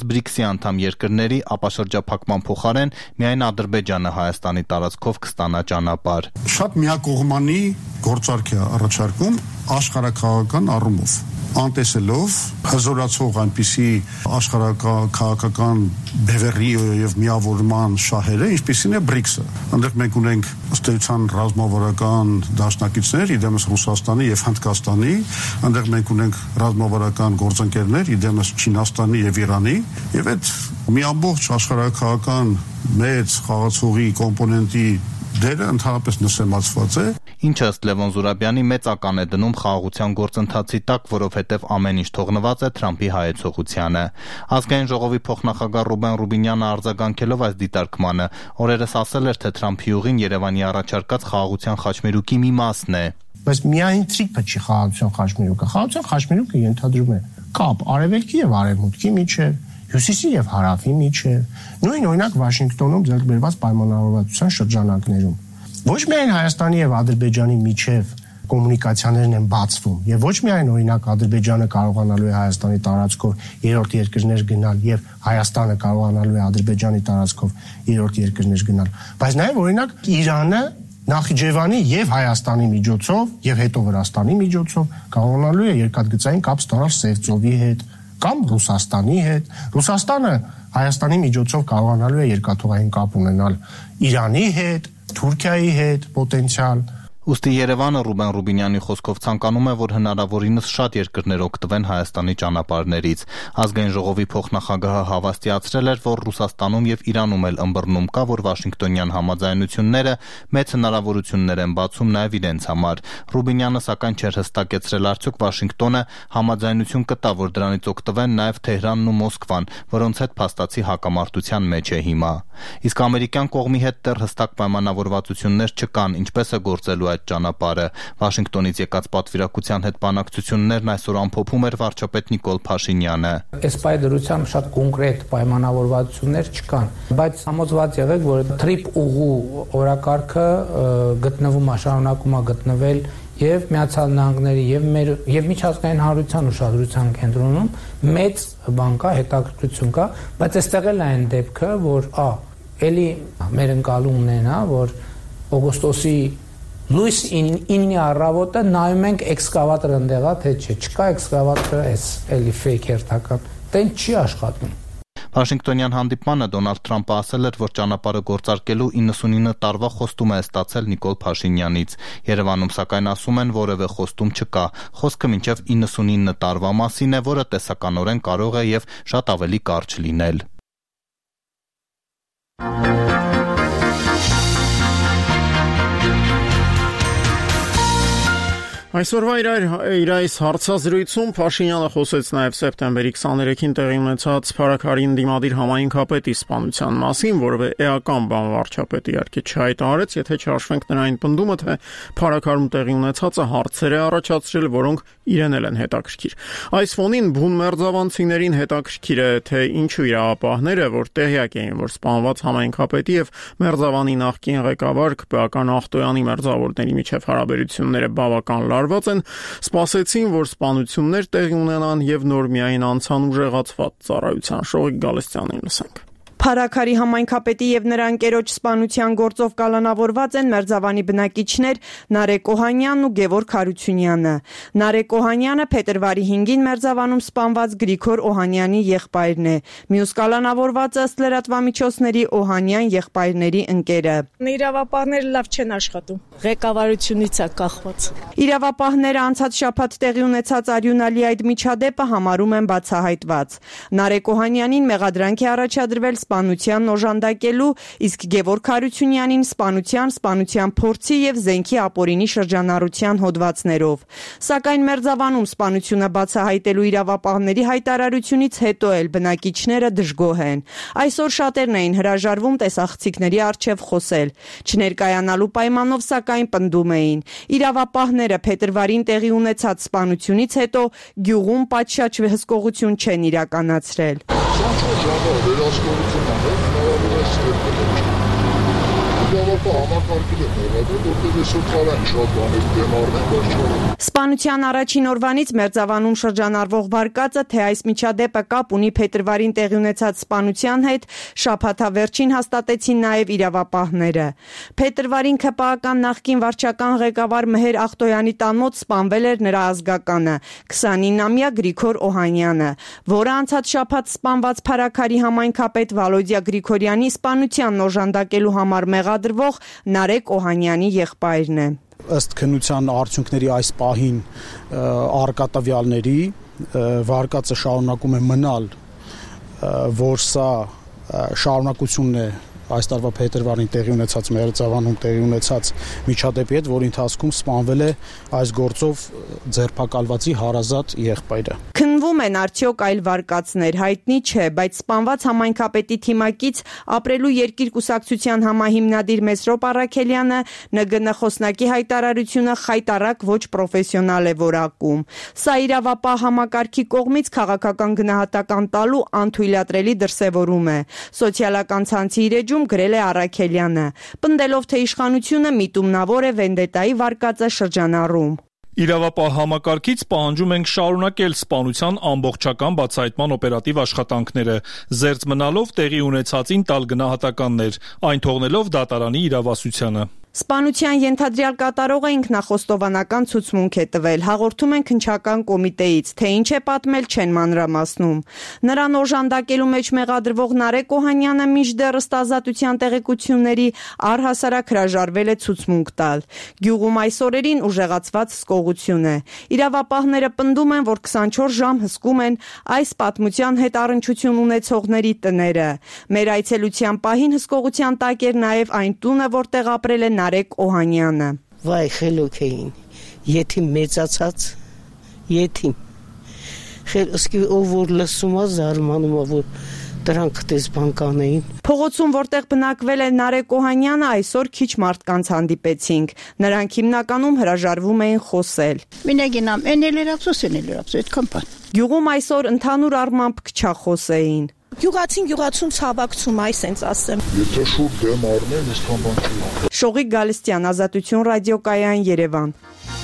բրիքսի անդամ երկրների, ապա շրջափակման փոխարեն միայն Ադրբեջանը Հայաստանի տարածքով կստանա ճանապարհ։ Շատ միակողմանի գործարք է առաջարկում աշխարհաքաղաքական առումով, անտեսելով հզորացող այնպիսի աշխարհաքաղաքական բևեռի եւ միավորման շահերը, ինչպիսին է բրիքսը։ Այնտեղ մենք ունենք ըստ էության ռազմավարական դաշնակիցներ իդեմս Ռուսաստանի եւ Հնդկաստանի, այնտեղ մենք ունենք ռազմավարական գործընկերներ իդեմս Չինաստանի եւ Իրանի, եւ այդ մի ամբողջ աշխարհաքաղաքական մեծ խաղացողի կոմպոնենտի դերը ընդհանրապես նսեմացված է։ Ինչը ըստ Լևոն Զուրաբյանի մեծ ական է դնում խաղաղության գործընթացի տակ, որովհետև ամեն ինչ թողնված է Թրամփի հայեցողությանը։ Ազգային ժողովի փոխնախագահ Ռուբեն Ռուբինյանը արձագանքելով այս դիտարկմանը օրերս ասել էր, թե Թրամփի ուղին Երևանի առաջարկած խաղաղության խաչմերուկի մի մասն է։ Բայց միայն Թրիփը չի խաղաղության խաչմերուկը։ Խաղաղության խաչմերուկը ենթադրում է կապ արևելքի եւ արևմուտքի միջեւ, հյուսիսի եւ հարավի միջեւ, նույն օրինակ Վաշինգտոնում ձեռք բերված պայմանավորվածության շրջանակներում։ Ոչ միայն Հայաստանի եւ Ադրբեջանի միջև կոմունիկացիաներն են բացվում եւ ոչ միայն օրինակ Ադրբեջանը կարողանալու է Հայաստանի տարածքով երրորդ երկրներ գնալ եւ Հայաստանը կարողանալու է Ադրբեջանի տարածքով երրորդ երկրներ գնալ, բայց նաեւ օրինակ Իրանը Նախիջևանի եւ Հայաստանի միջոցով եւ հետո Վրաստանի միջոցով կարողանալու է երկաթգծային կապ ստանալ Սևծովի հետ կամ Ռուսաստանի հետ։ Ռուսաստանը Հայաստանի միջոցով կարողանալու է երկաթուղային կապ ունենալ Իրանի հետ, Թուրքիայի հետ պոտենցիալ։ Ուստի Երևանը Ռուբեն Ռուբինյանի խոսքով ցանկանում է, որ հնարավորինս շատ երկրներ օգտվեն Հայաստանի ճանապարհներից։ Ազգային ժողովի փոխնախագահը հավաստիացրել էր, որ Ռուսաստանում եւ Իրանում էլ ըմբռնում կա, որ Վաշինգտոնյան համաձայնությունները մեծ հնարավորություններ են բացում նաեւ իրենց համար։ Ռուբինյանը սակայն չէր հստակեցրել, արդյոք Վաշինգտոնը համաձայնություն կտա, որ դրանից օգտվեն նաեւ Թեհրանն ու Մոսկվան, որոնց հետ փաստացի հակամարտության մեջ է հիմա։ Իսկ ամերիկյան կողմի հետ դեռ հստակ պայմանավորվածություններ չկան, ինչպես է գործելու այդ ճանապարհը։ Վաշինգտոնից եկած պատվիրակության հետ բանակցություններն այսօր ամփոփում էր վարչապետ Նիկոլ Փաշինյանը։ Այս պայմանավորվածությամբ շատ կոնկրետ պայմանավորվածություններ չկան, բայց համոզված եղեք, որ Թրիփ ուղու օրակարգը գտնվում է, շարունակում է գտնվել եւ Միացյալ Նահանգների եւ մեր եւ միջազգային հանրության ուշադրության կենտրոնում մեծ բան կա, հետաքրքրություն կա, բայց այստեղ էլ այն դեպքը, որ ա էլի մեր ընկալումն է նա, որ օգոստոսի լույս ինի առավոտը նայում ենք էքսկավատորը ընդեղա, թե չէ, չկա էքսկավատորը, էս էլի ֆեյք երթական, տեն չի աշխատում։ Վաշինգտոնյան հանդիպմանը Դոնալդ Թրամփը ասել էր, որ ճանապարհը գործարկելու իննսունինը տարվա խոստում է ստացել Նիկոլ Փաշինյանից։ Երևանում սակայն ասում են, որևէ խոստում չկա։ Խոսքը մինչև իննսունինը տարվա մասին է, որը տեսականորեն կարող է եւ շատ ավելի կարճ լինել։ Այսօրվա իր այս հարցազրույցում Փաշինյանը խոսեց նաև սեպտեմբերի քսաներեքին տեղի ունեցած Փարաքարին դիմադիր համայնքապետի սպանության մասին, որը էական բան վարչապետը իհարկե չհայտարարեց, եթե չհաշվենք նրա այն պնդումը, թե Փարաքարում տեղի ունեցածը հարցեր է առաջացրել, որոնք իրեն էլ են հետաքրքիր։ Այս ֆոնին բուն մերձավանցիներին հետաքրքիր է, թե ինչու իրավապահները, որ տեղյակ էին, որ սպանված համայնքապետի եւ Մերձավանի նախկին ղեկավար Քպական Ախտոյանի մերձավորների միջև հարաբերությունները բավական լարված են, սպասեցին, որ սպանություններ տեղի ունենան եւ նոր միայն անցան ուժեղացված ծառայության։ Շողիկ Գալստյանին լսենք։ Փարաքարի համայնքապետի եւ նրա ընկերոջ սպանության գործով կալանավորված են Մերձավանի բնակիչներ Նարեկ Օհանյանն ու Գևորգ Հարությունյանը։ Նարեկ Օհանյանը փետրվարի հինգին Մերձավանում սպանված Գրիգոր Օհանյանի եղբայրն է։ Մյուս կալանավորվածը ըստ լրատվամիջոցների Օհանյան եղբայրների ընկերը։ Իրավապահները լավ չեն աշխատում։ Ղեկավարությունից է կախված։ Իրավապահները անցած շաբաթ տեղի ունեցած արյունալի այդ միջադեպը համարում են բացահայտված։ Նարեկ Օհանյանին մեղադրանք է առաջադրվել սպանության օժանդակելու, իսկ Գևորգ Հարությունյանին սպանության, սպանության փորձի եւ զենքի ապօրինի շրջանառության հոդվածներով։ Սակայն Մերձավանում սպանությունը բացահայտելու իրավապահների հայտարարությունից հետո էլ բնակիչները դժգոհ են։ Այսօր շատերն էին հրաժարվում տեսախցիկների առջև խոսել։ Չներկայանալու պայմանով սակայն պնդում էին։ Իրավապահները փետրվարին տեղի ունեցած սպանությունից հետո գյուղում պատշաճ հսկողություն չեն իրականացրել։ Սպանության առաջին օրվանից Մերձավանում շրջանառվող վարկածը, թե այս միջադեպը կապ ունի փետրվարին տեղի ունեցած սպանության հետ, շաբաթավերջին հաստատեցին նաև իրավապահները։ Փետրվարին ՔՊԱ-կան նախկին վարչական ղեկավար Մեհեր Ախտոյանի տան մոտ սպանվել էր նրա ազգականը՝ քսանինամյա Գրիգոր Օհանյանը, որը անցած շաբաթ սպանված Փարաքարի համայնքապետ Վալոդիա Գրիգորյանի սպանությանն օժանդակելու համար մեղադրվող Նարեկ Օհանյանի եղբայրն է։ Ըստ քննության արդյունքների այս պահին առկա տվյալների վարկածը շարունակում է մնալ, որ սա շարունակությունն է այս տարվա փետրվարին տեղի ունեցած Մերձավանում տեղի ունեցած միջադեպի հետ, որի ընթացքում սպանվել է այս գործով ձերբակալվածի հարազատ եղբայրը։ Քննվում են արդյոք այլ վարկածներ, հայտնի չէ, բայց սպանված համայնքապետի թիմակից ապրելու երկիր կուսակցության համահիմնադիր Մեսրոպ Առաքելյանը Ն Գ Ն խոսնակի հայտարարությունը խայտառակ ոչ պրոֆեսիոնալ է որակում։ Սա իրավապահ համակարգի կողմից քաղաքական գնահատական տալու անթույլատրելի դրսևորում է։ Սոցիալական ցանցի իր գրել է Առաքելյանը, պնդելով, թե իշխանությունը միտումնավոր է վենդետայի վարկածը շրջանառում։ Իրավապահ համակարգից պահանջում ենք շարունակել սպանության ամբողջական բացահայտման օպերատիվ աշխատանքները, զերծ մնալով տեղի ունեցածին տալ գնահատականներ, այն թողնելով դատարանի իրավասությանը։ Սպանության ենթադրյալ կատարողը ինքնախոստովանական ցուցմունք է տվել, հաղորդում են քննչական կոմիտեից, թե ինչ է պատմել չեն մանրամասնում։ Նրան օժանդակելու մեջ մեղադրվող Նարեկ Օհանյանը մինչդեռ ըստ ազատության տեղեկությունների առհասարակ հրաժարվել է ցուցմունք տալ։ Գյուղում այս օրերին ուժեղացված սկողություն է։ Իրավապահները պնդում են, որ քսանչորս ժամ հսկում են այս պատմության հետ առնչություն ունեցողների տները։ Մեր այցելության պահին հսկողության տակ էր նաև այն տունը, որտեղ ապրել է Նարեկ Օհանյանը։ Վայ խելոք էին, եթիմ մեծացած, եթիմ։ Խելոսկի ով որ լսում է զարմանում է, որ դրանք տեսբան կանեին։ Փողոցում, որտեղ բնակվել է Նարեկ Օհանյանը, այսօր քիչ մարդկանց հանդիպեցինք։ Նրանք հիմնականում հրաժարվում էին խոսել։ Մինագինամ, էնել էր ափսոս, էնել էր ափսոս, այդքան բան։ Գյուղում այսօր ընդհանուր առմամբ քչախոս էին։ Գյուղացին գյուղացուն ցավակցում, այս sense ասեմ։ Եթե շուտ դեմ առնեն, իսկան բան չի։ Շողիկ Գալստյան, Ազատություն ռադիոկայան, Երևան։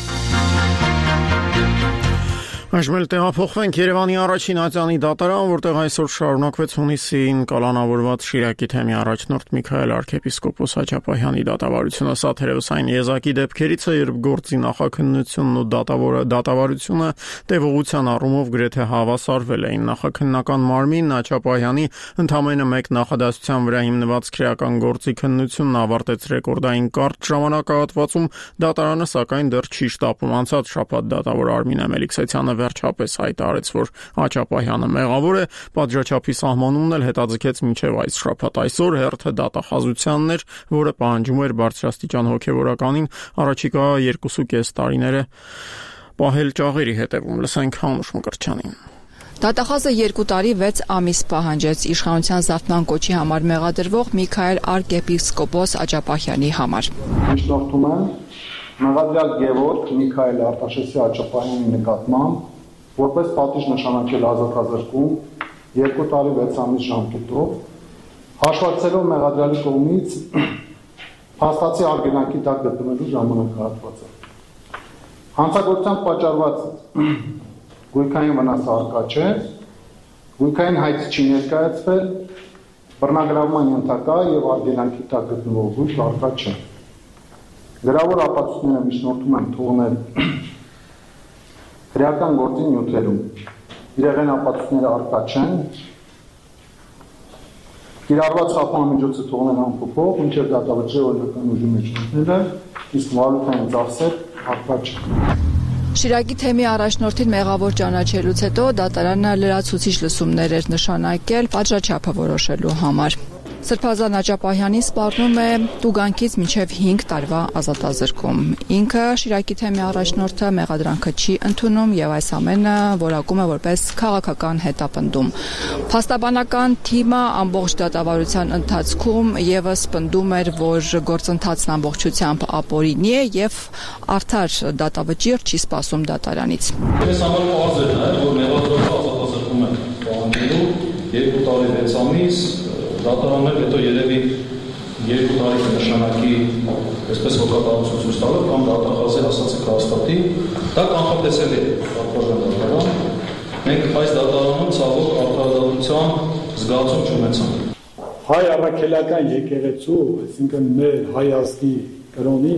Այժմ տեղափոխվենք Երևանի առաջին ատյանի դատարան, որտեղ այսօր շարունակվեց հունիսին կալանավորված Շիրակի թեմի առաջնորդ Միքայել arczepiskopos Հաչապահյանի դատավարությունը։ Սա թերևս այն եզակի դեպքերից է, երբ գործի նախաքննությունն ու դատավարությունը տևողության առումով գրեթե հավասարվել էին։ Նախաքննական մարմինն Հաչապահյանի ընդամենը մեկ նախադասության վրա հիմնված քրեական գործի քննությունն ավարտեց ռեկորդային կարճ ժամանակահատվածում, դատարանը սակայն դեռ չի շտապում։ Անցած շաբաթ դատավոր Արմին Մելիքսեթյանը վերջապես հայտարարեց, որ Հաչապահյանը մեղավոր է, պատժաչափի սահմանումն էլ հետաձգեց մինչև այս շաբաթ։ Այսօր հերթը դատախազությանն էր, որը պահանջում էր բարձրաստիճան հոգևորականին առաջիկա երկուսուկես տարիները պահել ճաղերի հետևում։ Լսենք Հանուշ Մկրտչյանին։ Դատախազը երկու տարի վեց ամիս պահանջեց իշխանության զարթման կոչի համար մեղադրվող Միքայել arczepiskopos Հաչապահյանի համար։ Միջնորդում եմ մեղադրյալ Գևորգ Միքայել Արտաշեսի Հաչապահյանի նկատմամբ որպես պատիժ նշանակել ազատազրկում երկու տարի վեց ամիս ժամկետով, հաշվարկելով մեղադրյալի կողմից փաստացի արգելանքի տակ գտնվելու ժամանակահատվածը։ Հանցագործությամբ պատճառված գույքային վնասը առկա չէ, գույքային հայտ չի ներկայացվել, բռնագրավման ենթակա եւ արգելանքի տակ գտնվող գույք առկա չէ։ Գրավոր ապացույցները միջնորդում են թողնել քրեական գործի նյութերում։ Իրեղեն ապացույցները առկա չեն։ Կիրառված խափանամիջոցը թողնել անփոփոխ, մինչև դատավճիռ օրինական ուժի մեջ մտնելը, իսկ վարույթային ծախսեր առկա չեն։ Շիրակի թեմի առաջնորդին մեղավոր ճանաչելուց հետո դատարանը լրացուցիչ լսումներ էր նշանակել պատժաչափը որոշելու համար։ Սրբազան Հաչապահյանին սպառնում է տուգանքից մինչև հինգ տարվա ազատազրկում։ Ինքը Շիրակի թեմի առաջնորդը մեղադրանքը չի ընդունում եւ այս ամենը որակում է որպես քաղաքական հետապնդում։ Փաստաբանական թիմը ամբողջ դատավարության ընթացքում եւս պնդում էր, որ գործընթացն ամբողջությամբ ապօրինի է եւ արդար դատավճիռ չի սպասում դատարանից։ Այս համար պարզ է նաեւ, որ մեղադրողը ազատազրկում է պահանջելու երկու տարի վեց ամիս, դատարաններ հետո երևի երկու տարի նշանակի այսպես հոգատարություն ցույց տալը կամ դատախազի ասածը կհաստատի, դա կանխատեսելի է պատվական դատարան։ Մենք այս դատարանում ցավոք արդարադատության զգացում չունեցանք։ Հայ առաքելական եկեղեցու, այսինքն մեր հայ ազգի կրոնի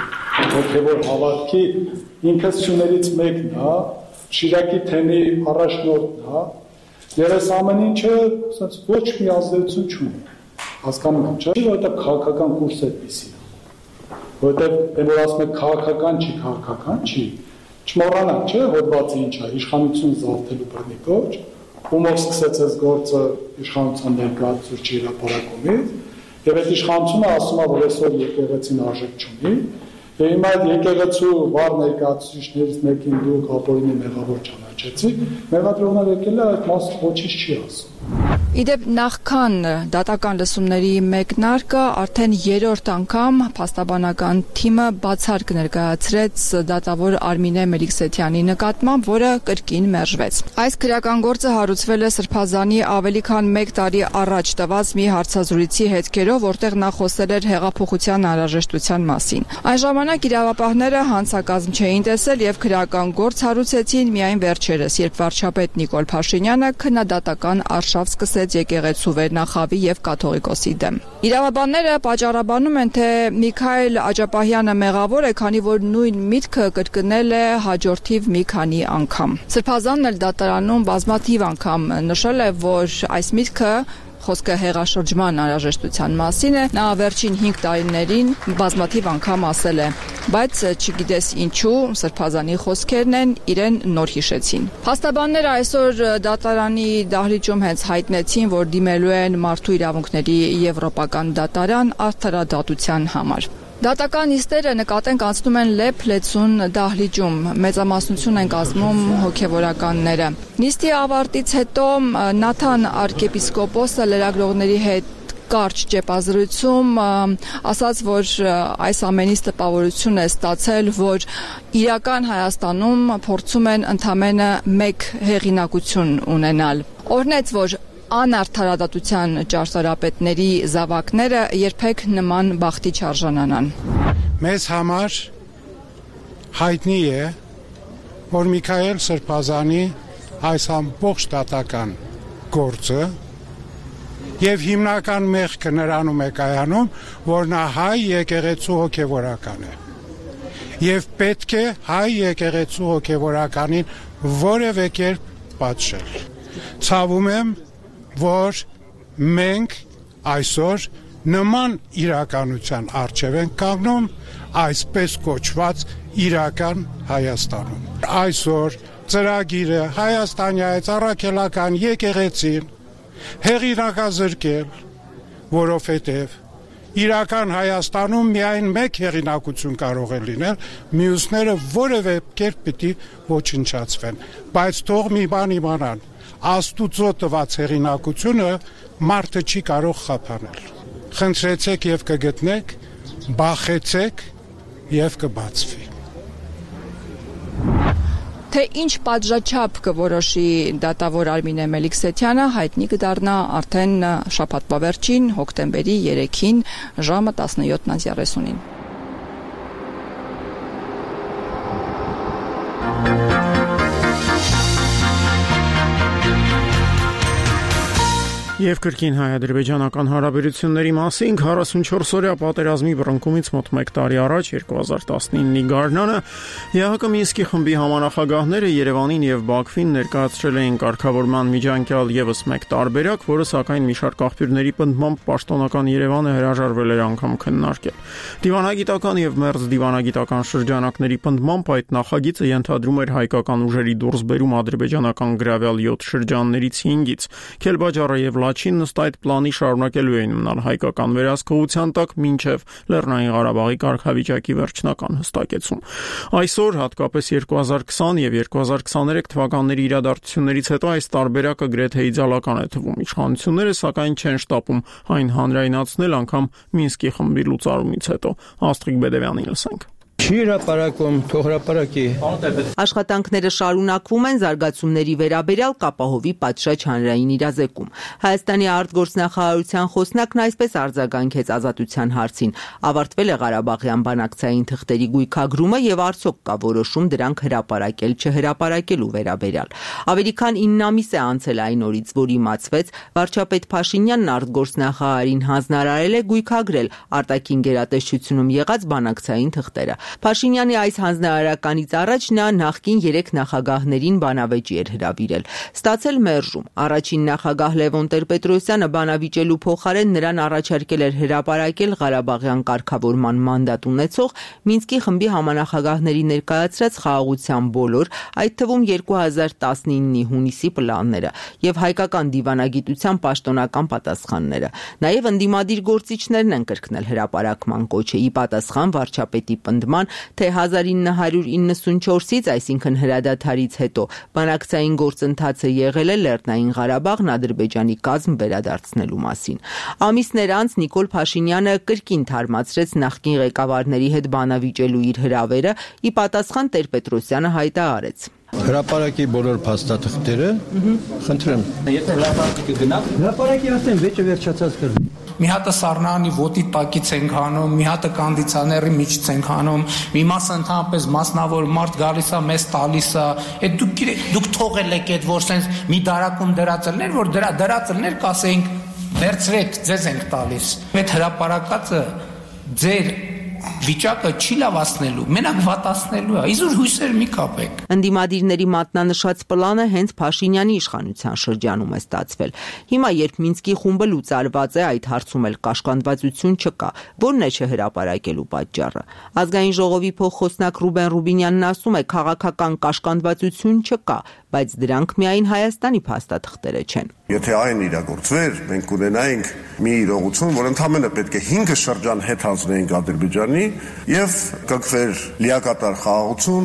հոգևոր հավատքի ինքնություններից մեկն է, Շիրակի թեմի առաջնորդն է, եւ այս ամեն ինչը ասած ոչ մի ազդեցություն չունի։ Հասկանում եք, չէ՞, որովհետեւ քաղաքական կուրս է դիսի։ Որովհետեւ դե որ ասում եք քաղաքական չի, քաղաքական չի։ Չմոռանանք, չէ՞, հոդվածը ինչ է, իշխանություն զավթելու բռնի կոչ, ումով սկսեց այս գործը իշխանության ներկայացուցիչի հրապարակումից, եւ այդ իշխանությունը ասում է, որ այսօր եկեղեցին արժեք չունի, եւ հիմա այդ եկեղեցու վառ ներկայացուցիչներից մեկին դուք ապօրինի մեղավոր ճանաչեցիք, մեղադրողները եկել է այդ մասը ոչինչ չի ասում։ Իդեպ նախքան դատական լսումների մեկնարկը արդեն երրորդ անգամ փաստաբանական թիմը բացառք ներկայացրեց դատավոր Արմինե Մելիքսեթյանի նկատմամբ, որը կրկին մերժվեց։ Այս քրեական գործը հարուցվել է Սրբազանի ավելի քան մեկ տարի առաջ տված մի հարցազրույցի հետքերով, որտեղ նա խոսել էր հեղափոխության անհրաժեշտության մասին։ Այն ժամանակ իրավապահները հանցակազմ չէին տեսել եւ քրեական գործ հարուցեցին միայն վերջերս, երբ վարչապետ Նիկոլ Փաշինյանը քննադատական արշավ սկսեց եկեղեցու վերնախավի եւ կաթողիկոսի դեմ։ Իրավաբանները պատճառաբանում են, թե Միքայել Աջապահյանը մեղավոր է, քանի որ նույն միտքը կրկնել է հաջորդիվ մի քանի անգամ։ Սրբազանն էլ դատարանում բազմաթիվ անգամ նշել է, որ այս միտքը խոսքը հեղաշրջման անհրաժեշտության մասին է, նա վերջին հինգ տարիներին բազմաթիվ անգամ ասել է, բայց չգիտես ինչու Սրբազանի խոսքերն են իրեն նոր հիշեցին։ Փաստաբանները այսօր դատարանի դահլիճում հենց հայտնեցին, որ դիմելու են մարդու իրավունքների եվրոպական դատարան արդարադատության համար։ Դատական նիստերը նկատենք անցնում են լեփ-լեցուն դահլիճում, մեծամասնություն են կազմում հոգևորականները։ Նիստի ավարտից հետո Նաթան arczepiskopos-ը լրագրողների հետ կարճ ճեպազրույցում ասաց, որ այս ամենից տպավորություն է ստացել, որ իրական Հայաստանում փորձում են ընդամենը մեկ հեղինակություն ունենալ։ Օրհնեց, որ անարդարադատության ճարտարապետների զավակները երբեք նման բախտի չարժանանան։ Մեզ համար հայտնի է, որ Միքայել Սրբազանի այս ամբողջ դատական գործը եւ հիմնական մեղքը նրանում է կայանում, որ նա հայ եկեղեցու հոգևորական է։ Եվ պետք է հայ եկեղեցու հոգևորականին որևէ կերպ պատժել։ Ցավում եմ, որ մենք այսօր նման իրականության առջև ենք կանգնում այսպես կոչված իրական Հայաստանում։ Այսօր ծրագիրը Հայաստանյաց առաքելական եկեղեցին հեղինակազրկել, որովհետև իրական Հայաստանում միայն մեկ հեղինակություն կարող է լինել, մյուսները որևէ կերպ պիտի ոչնչացվեն, բայց թող մի բան իմանան, Աստուծո տված հեղինակությունը մարդը չի կարող խափանել։ Խնդրեցեք եւ կգտնեք, բախեցեք եւ կբացվի։ Թե ինչ պատժաչափ կորոշի դատավոր Արմինե Մելիքսեթյանը հայտնի կդառնա արդեն շաբաթվա վերջին հոկտեմբերի երեքին ժամը տասնյոթ երեսունին։ Եվ կրկին հայ-ադրբեջանական հարաբերությունների մասին քառասունչորս-օրյա պատերազմի բռնկումից մոտ մեկ տարի առաջ երկու հազար տասնինի գարնանը ԵԱՀԿ Մինսկի խմբի համանախագահները Երևանին եւ Բաքվին ներկայացրել էին կարգավորման միջանկյալ եւս մեկ տարբերակ, որը սակայն մի շարք աղբյուրների պնդմամբ պաշտոնական Երևանը հրաժարվել էր անգամ քննարկել։ Դիվանագիտական եւ մերձ դիվանագիտական շրջանակների պնդմամբ այդ նախագիծը ենթադրում էր հայկական ուժերի դուրսբերում ադրբեջանական գրավյալ յոթ շրջաններից հինգից։ Քելբաջարը եւ Լաչինն ըստ այդ պլանի շարունակելու էին մնալ հայկական վերահսկողության տակ մինչև Լեռնային Ղարաբաղի կարգավիճակի վերջնական հստակեցում։ Այսօր, հատկապես երկու հազար քսան եւ երկու հազար քսաներեք թվականների իրադարձություններից հետո այս տարբերակը գրեթե իդեալական է թվում։ Իշխանությունները սակայն չեն շտապում այն հանրայնացնել անգամ Մինսկի խմբի լուծարումից հետո։ Աստղիկ Բեդևյանին լսենք։ Չի հրապարակում, թող հրապարակի։ Աշխատանքները շարունակվում են զարգացումների վերաբերյալ կապահովի պատշաճ հանրային իրազեկում։ Հայաստանի արտգործնախարարության խոսնակն այսպես արձագանքեց Ազատության հարցին. ավարտվել է Ղարաբաղյան բանակցային թղթերի գույքագրումը եւ արդյոք կա որոշում դրանք հրապարակել չհրապարակելու վերաբերյալ։ Ավելի քան ինը ամիս է անցել այն օրից, որ իմացվեց, վարչապետ Փաշինյանն արտգործնախարարին հանձնարարել է գույքագրել արտաքին գերատեսչությունում եղած բանակցային թղթերը։ Փաշինյանի այս հանձնարարականից առաջ նա նախկին երեք նախագահներին բանավեճի էր հրավիրել։ Ստացել մերժում։ Առաջին նախագահ Լևոն Տեր-Պետրոսյանը բանավիճելու փոխարեն նրան առաջարկել էր հրապարակել Ղարաբաղյան կարգավորման մանդատ ունեցող Մինսկի խմբի համանախագահների ներկայացրած խաղաղության բոլոր, այդ թվում երկու հազար տասնինի հունիսի պլանները եւ հայկական դիվանագիտության պաշտոնական պատասխանները։ Նաեւ ընդդիմադիր գործիչներն են կրկնել հրապարակման կոչը՝ ի պատասխան վարչապետի պնդման, թե հազար ինը հարյուր իննսունչորսից, այսինքն հրադադարից հետո, բանակցային գործընթացը եղել է Լեռնային Ղարաբաղն Ադրբեջանի կազմ վերադարձնելու մասին։ Ամիսներ անց Նիկոլ Փաշինյանը կրկին թարմացրեց նախկին ղեկավարների հետ բանավիճելու իր հրավերը, ի պատասխան Տեր-Պետրոսյանը հայտարարեց. Հրապարակի բոլոր փաստաթղթերը, խնդրեմ։ Եթե հրապարակի գնաք, հրապարակի ասեմ, վեճը վերջացած կրնի։ Մի հատը Սառնանի ոտի տակից ենք հանում, մի հատը կանդիցիաների միջից ենք հանում, մի մասը ընդհանրապես մասնավոր մարդ գալիս է, մեզ տալիս է, այդ դուք դուք թողել եք այդ որ sense մի դարակում դրածելներ, որ դրա դրածելներ կասեինք վերցրեք, ձեզ ենք տալիս։ Այդ հրապարակածը ձեր վիճակը չի լավացնելու, մենակ վատացնելու է։ Իզուր հույսեր մի կապեք։ Ընդդիմադիրների մատնանշած պլանը հենց Փաշինյանի իշխանության շրջանում է ստացվել։ Հիմա երբ Մինսկի խումբը լուծարված է, այդ հարցում էլ կաշկանդվածություն չկա, որն է չհրապարակելու պատճառը։ Ազգային ժողովի փոխխոսնակ Ռուբեն Ռուբինյանն ասում է, քաղաքական կաշկանդվածություն չկա, բայց դրանք միայն Հայաստանի փաստաթղթերը չեն։ Եթե այն իրագործվեր, մենք կունենայինք մի իրողություն, որ ընդամենը պետք է հինգ շրջան հետ հանձնեինք Ադրբեջանի եւ կգվեր լիակատար խաղաղություն,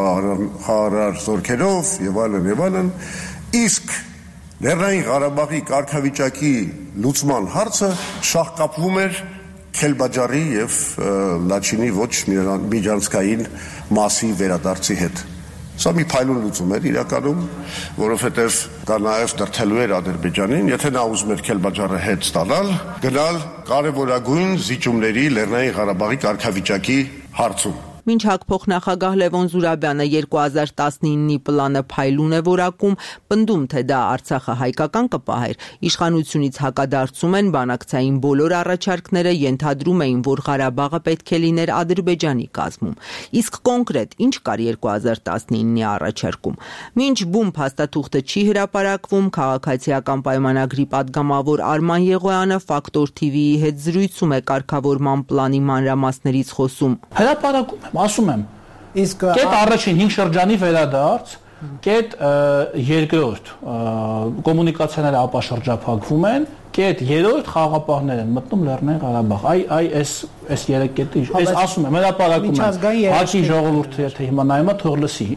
խաղաղարար զորքերով եւ այլն եւ այլն, իսկ Լեռնային Ղարաբաղի կարգավիճակի լուծման հարցը շահկապվում էր Քելբաջարի եւ Լաչինի ոչ միջանցքային մասի վերադարձի հետ։ Սա մի փայլուն լուծում էր իրականում, որովհետև դա նաև դրթելու էր Ադրբեջանին, եթե նա ուզում էր Քելբաջարը հետ ստանալ, գնալ կարևորագույն զիջումների Լեռնային Ղարաբաղի կարգավիճակի հարցում։ Մինչ հակփոխնախագահ Լևոն Զուրաբյանը երկու հազար տասնինի պլանը փայլուն է որակում, պնդում, թե դա Արցախը հայկական կպահեր, իշխանությունից հակադարձում են բանակցային բոլոր առաջարկները, ենթադրում էին, որ Ղարաբաղը պետք է լիներ Ադրբեջանի կազմում։ Իսկ կոնկրետ ինչ կար երկու հազար տասնինի առաջարկում։ Մինչ բում փաստաթուղթը չի հրապարակվում, քաղաքացիական պայմանագրի падգամավոր Արման Եղոյանը Ֆակտոր թի վիի հետ զրույցում է կարգավորման պլանի մանրամասներից խոսում։ Հրապարակում ասում եմ, իսկ կետ առաջին հինգ շրջանի վերադարձ, կետ երկրորդ կոմունիկացիաները ապաշրջափակվում են, կետ երրորդ խաղապահներ են մտնում Լեռնային Ղարաբաղ։ Այ այ այս այս երեք կետի, այս ասում եմ, հրապարակում եմ։ Հաճի ժողովուրդը եթե հիմա նայում է, թող լսի։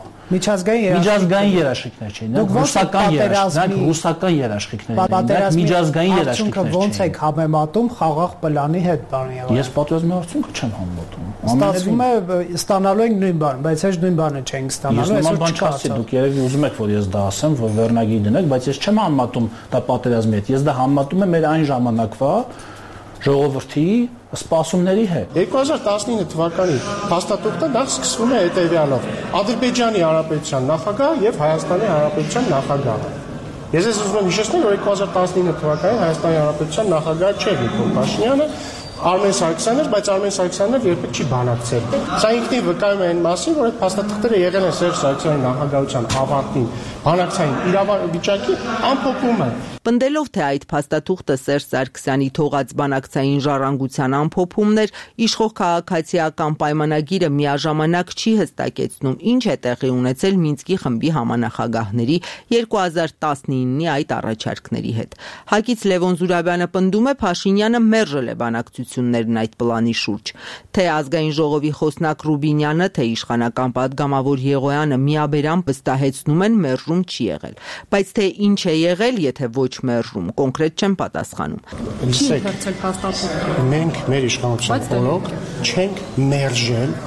Միջազգային երաշխիքներ չէին, նրանք ռուսական երաշխիքներ, ռուսական երաշխիքներ են, միջազգային երաշխիքներ չէին։ Ոնց եք համեմատում խաղաղ պլանի հետ, պարոն Եղոյան։ Ես պատերազմի արդյունքը չեմ համեմատում։ Ստացվում է ստանալու ենք նույն բանը, բայց հեչ նույն բանը չենք ստանալու, այսօր չկարծեմ։ Դուք երևի ուզում եք, որ ես դա ասեմ, որ վերնագիր դնեք, բայց ես չեմ համեմատում դա պատերազմի հետ։ Ես դա համեմատում եմ մեր այն ժամանակվա ժողովրդի սպասումների հետ։ երկու հազար տասնինը թվականի փաստաթուղթը դա սկսվում է հետևյալով. Ադրբեջանի Հանրապետության նախագահ եւ Հայաստանի Հանրապետության նախագահ։ Ես ես ուզում եմ հիշեցնել, որ երկու հազար տասնինը թվականին Հայաստանի Հանրապետության նախագահ չէր Նիկոլ Փաշինյանը, Արմեն Սարգսյանն էր, բայց Արմեն Սարգսյանն երբեք չի բանակցել։ Սա ինքնին վկայում է այն մասին, որ այդ փաստաթղթերը եղել են Սերժ Սարգսյանի նախագահության ավարտին բանակցային իրավիճակի ամփոփումը։ Պնդելով, թե այդ փաստաթուղթը Սերժ Սարգսյանի թողած բանակցային ժառանգության ամփոփումն էր, իշխող քաղաքացիական պայմանագիրը միաժամանակ չի հստակեցնում, ինչ է տեղի ունեցել Մինսկի խմբի համանախագահների երկու հազար տասնինի այդ առաջարկների հետ։ Հակից Լևոն Զուրաբյանը պնդում է, Փաշինյանը մերժել է բանակցություններն այդ պլանի շուրջ։ Թե ազգային ժողովի խոսնակ Ռուբինյանը, թե իշխանական падգամավոր Եղոյանը միաբերան վստահեցնում են, մերժում չի եղել։ Բայց թե ինչ է եղել, եթե ոչ մերժում, կոնկրետ չեն պատասխանում։ Մենք մեր իշխանության օրոք չենք մերժել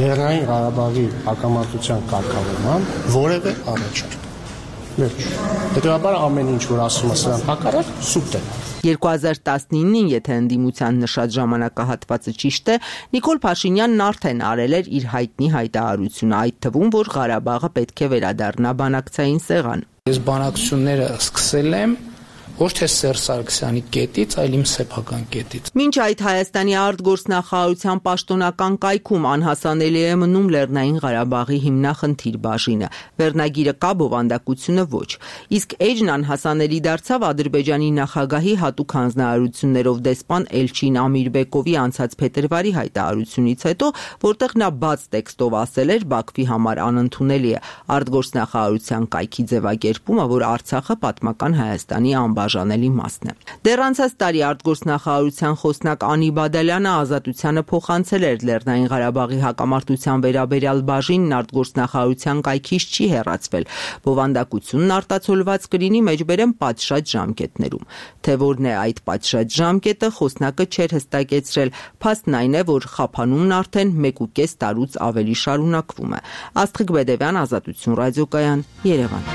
Լեռնային Ղարաբաղի հակամարտության կարգավորման որևէ առաջարկ։ Վերջ։ Հետևաբար ամեն ինչ, որ ասում է սրան հակառակ, սուտ է։ երկու հազար տասնինին, եթե ընդդիմության նշած ժամանակահատվածը ճիշտ է, Նիկոլ Փաշինյանն արդեն արել էր իր հայտնի հայտարարությունը, այդ թվում, որ Ղարաբաղը պետք է վերադառնա բանակցային սեղան։ Ես բանակցությունները սկսել եմ ոչ թե Սերժ Սարգսյանի կետից, այլ իմ սեփական կետից։ Մինչ այդ Հայաստանի արտգործնախարարության պաշտոնական կայքում անհասանելի է մնում Լեռնային Ղարաբաղի հիմնախնդիր բաժինը։ Վերնագիրը կա, բովանդակությունը ոչ։ Իսկ էջն անհասանելի դարձավ Ադրբեջանի նախագահի հատուկ հանձնարարություններով դեսպան Էլչին Ամիրբեկովի անցած փետրվարի հայտարարությունից հետո, որտեղ նա բաց տեքստով ասել էր Բաքվի համար անընդունելի է արտգործնախարարության կայքի ձևակերպումը, որ Արցախը պատմական Հայաստանի անբաժանելի մասն է։ Դեռ անցած տարի արտգործնախարարության խոսնակ Անի Բադալյանը Ազատությանը փոխանցել էր Լեռնային Ղարաբաղի հակամարտության վերաբերյալ բաժինն արտգործնախարարության կայքից չի հեռացվել։ Բովանդակությունն արտացոլված կլինի մեջբերեմ պատշաճ ժամկետներում։ Թե որն է այդ պատշաճ ժամկետը, խոսնակը չէր հստակեցրել։ Փաստն այն է, որ խափանումն արդեն մեկ ու կես տարուց ավելի շարունակվում է։ Աստղիկ Բեդևյան, Ազատություն ռադիոկայան, Երևան։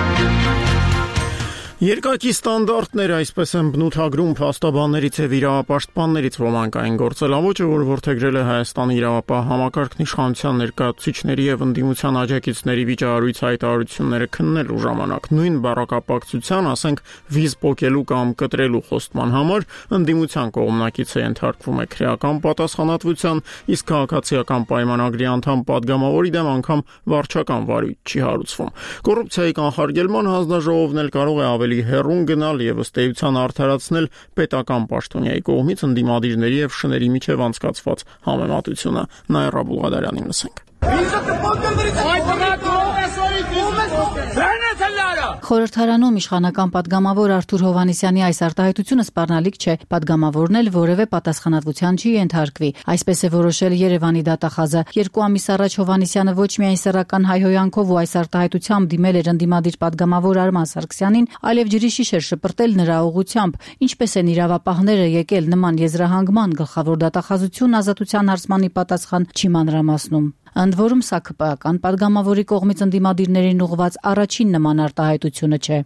Երկակի ստանդարտները, այսպես են բնութագրում փաստաբաններից եւ իրավապաշտպաններից ոմանք այն գործելավոճը, որ որդեգրել է Հայաստանի իրավապահ համակարգն իշխանության ներկայացուցիչների եւ ընդդիմության աջակիցների վիճահարույց հայտարարությունները քննելու ժամանակ նույն բառակապակցության, ասենք, վիզ պոկելու կամ կտրելու խոստման համար ընդդիմության կողմնակիցը ենթարկվում է քրեական պատասխանատվության, իսկ քաղաքացիական պայմանագրի անդամ падգամավորի դեմ անգամ վարչական վարույթ չի հարուցվում։ Կոռուպցիայի կանխարգելման հանձնաժողովն էլ կարող է ավելի հեռուն գնալ եւ ըստ էության արդարացնել պետական պաշտոնյայի կողմից ընդդիմադիրների եւ շների միջև անցկացված համեմատությունը։ Նաիրա Բուլղադարյանին լսենք։ Խորհրդարանում իշխանական падգամավոր Արթուր Հովհաննիսյանի այս արտահայտությունը սպառնալիք չէ, падգամավորն էլ որևէ պատասխանատվության չի ենթարկվի։ Այսպես է որոշել Երևանի դատախազը։ Երկու ամիս առաջ Հովհաննիսյանը ոչ միայն սեռական հայհոյանքով ու այս արտահայտությամբ դիմել էր ընդդիմադիր падգամավոր Արման Սարգսյանին, այլև ջրի շիշ էր շպրտել նրա ուղղությամբ։ Ինչպես են իրավապահները եկել նման եզրահանգման, գլխավոր դատախազությունն Ազատության հարցմանի պատասխան չի մանրամասնում։ Ընդ որում սա ԿՊԱ-ական падգամավորի կողմից ընդդիմադիրներին ուղղված առաջին նման արտահայտությունը չէ։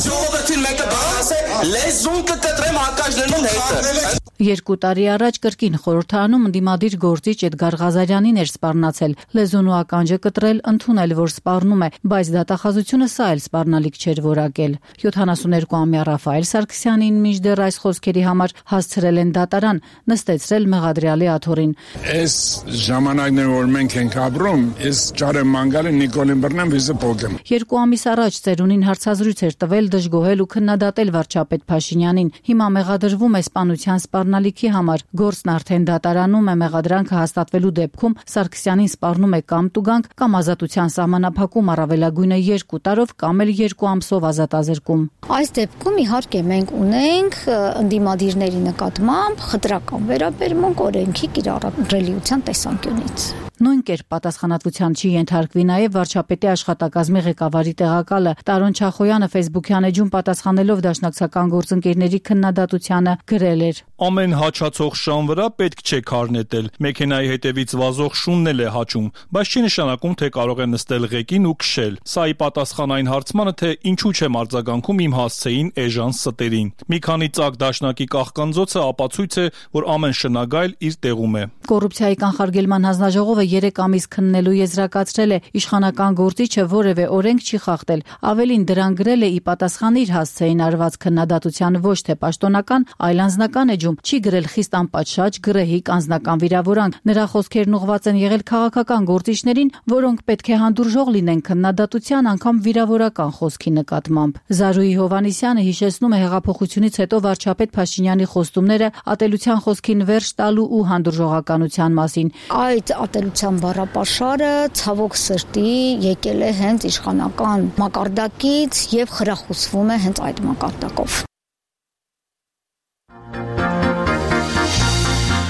Երկու տարի առաջ կրկին խորհրդարանում ընդդիմադիր գործիչ Էդգար Ղազարյանին էր սպառնացել, լեզուն ու ականջը կտրել, ընդունել, որ սպառնում է, բայց դատախազությունը սա էլ սպառնալիք չէր որակել։ յոթանասունյոթ-ամյա Ռաֆայել Սարգսյանին մինչդեռ այս խոսքերի համար հասցրել են դատարան, նստեցրել մեղադրյալի աթոռին։ Այս ժամանակներում որ մենք ենք ապրում, ես ճարեմ մանգալը Նիկոլին բռնեմ վիզը փոխեմ։ Երկու ամիս առաջ ծերունին հարցազրույց էր տվել, դժգոհել ու քննադատել վարչապետ Փաշինյանին։ Հիմա մեղադրվում է սպանության սպառնալիքի համար։ Գործն արդեն դատարանում է, մեղադրանքը հաստատվելու դեպքում Սարգսյանին սպառնում է կամ տուգանք, կամ ազատության սահմանափակում առավելագույնը երկու տարով, կամ էլ երկու ամսով ազատազրկում։ Այս դեպքում իհարկե մենք ունենք ընդդիմադիրների նկատմամբ խտրական վերաբերմունք օրենքի կիրառելիության տեսանկյունից։ Նույն կերպ պատասխանատվության չի ենթարկվի նաև վարչապետի աշխատակազմի ղեկավարի տեղակալը Տարոն Չախոյանը Facebook-յան էջում պատասխանելով դաշնակցական գործընկերների քննադատությանը գրել էր. Ամեն հաչացող շան վրա պետք չէ քար նետել, մեքենայի հետևից վազող շունն էլ է հաչում, բայց չի նշանակում, թե կարող է նստել ղեկին ու քշել։ Սա ի պատասխան այն հարցմանը, թե ինչու չեմ արձագանքում իմ հասցեին էժան ստերին։ Մի քանի ծակ դաշնակի կախկանձոցը ապացույց է, որ ամեն շնագայլ իր տեղում է։ Կոռուպցիայի կանխարգելման հանձնաժողովը երեք ամիս քննելու եզրակացրել է իշխանական գործիչը որևէ օրենք չի խախտել, ավելին դրան գրել է ի պատասխան իր հասցեին արված քննադատության ոչ թե պաշտոնական, այլ անձնական էջում, չի գրել խիստ անպատշաճ, գրեհիկ անձնական վիրավորանք։ Նրա խոսքերն ուղղված են եղել քաղաքական գործիչներին, որոնք պետք է հանդուրժող լինեն քննադատության, անգամ վիրավորական խոսքի նկատմամբ։ Զարուհի Հովհաննիսյանը հիշեցնում է հեղափոխությունից հետո վարչապետ Փաշինյանի խոստումները ատելության խոսքին վերջ տալու ու հանդուրժողականության մասին։ Այդ ատելության բառապաշարը ցավոք սրտի եկել է հենց իշխանական մակարդակից եւ խրախուսվում է հենց այդ մակարդակով։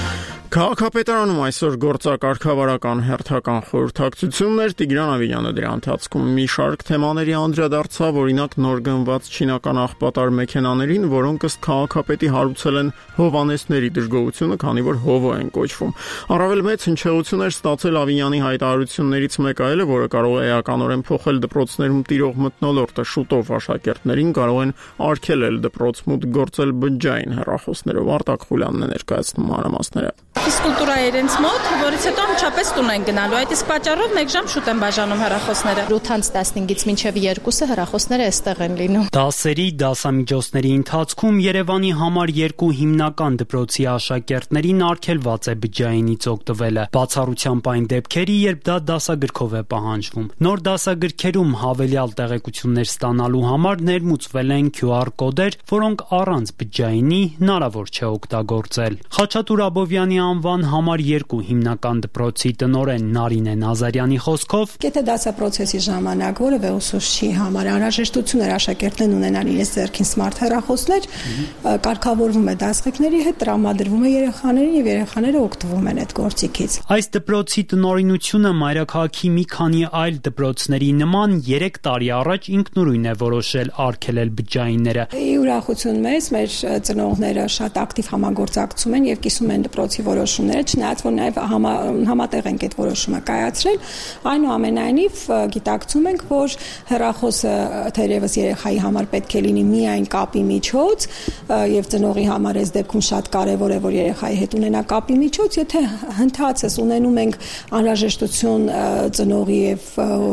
Քաղաքապետարանում այսօր գործակարգավարական հերթական խորհրդակցություններ Տիգրան Ավինյանը դրա ընթացքում մի շարք թեմաների անդրադարձավ, օրինակ նոր գնված չինական աղբատար մեքենաներին, որոնք ըստ քաղաքապետի հարուցել են հովանեսների դժգոհությունը, քանի որ հովո են կոչվում։ Առավել մեծ հնչեղություն էր ստացել Ավինյանի հայտարարություններից մեկ այլը, որը կարող է էականորեն փոխել դպրոցներում տիրող մթնոլորտը, շուտով աշակերտներին կարող են արգելել դպրոց մուտք գործել բջջային հեռախոսներով։ Արտակ Խուլյանն է ներկայացնում մանրամասները։ Ֆիզկուլտուրա է իրենց մոտ, որից հետո ամչապես տուն են գնալու։ Այդ իսկ պատճառով մեկ ժամ շուտ են բաժանում հեռախոսները։ ութից տասնհինգից մինչև երկուսը հեռախոսները այստեղ են լինում։ Դասերի, դասամիջոցների ընթացքում Երևանի համար երկու հիմնական դպրոցի աշակերտներին արգելված է բջջայինից օգտվելը։ Բացառությամբ այն դեպքերի, երբ դա դասագրքով է պահանջվում։ Նոր դասագրքերում հավելյալ տեղեկություններ ստանալու համար ներմուծվել են քյու ար կոդեր, որոնք առանց բջջայինի հնարավոր չէ օգտագործել։ Խաչատուր Աբովյանի անվան համար երկու հիմնական դպրոցի տնօրեն Նարինե Նազարյանի խոսքով, եթե դասապրոցեսի ժամանակ որևէ ուսուցչի համար անհրաժեշտություն էր աշակերտներն ունենալ իրենց ձեռքին սմարթ հեռախոսներ, կարգավորվում է դասղեկների հետ, տրամադրվում է երեխաներին եւ երեխաները օգտվում են այդ գործիքից։ Այս դպրոցի տնօրինությունը մայրաքաղաքի մի քանի այլ դպրոցների նման երեք տարի առաջ ինքնուրույն է որոշել արգելել բջջայինները։ Ի ուրախություն մեզ, մեր ծնողները շատ ակտիվ համագործակցում են եւ կիսում են դպրոցի որոշումները, չնայած որ նաեւ համա, համատեղ ենք այդ որոշումը կայացրել, այնուամենայնիվ գիտակցում ենք, որ հեռախոսը թերևս երեխայի համար պետք է լինի միայն կապի միջոց եւ ծնողի համար այս դեպքում շատ կարեւոր է, որ երեխայի հետ ունենա կապի միջոց, եթե հնդածս ունենում ենք անհրաժեշտություն ծնողի եւ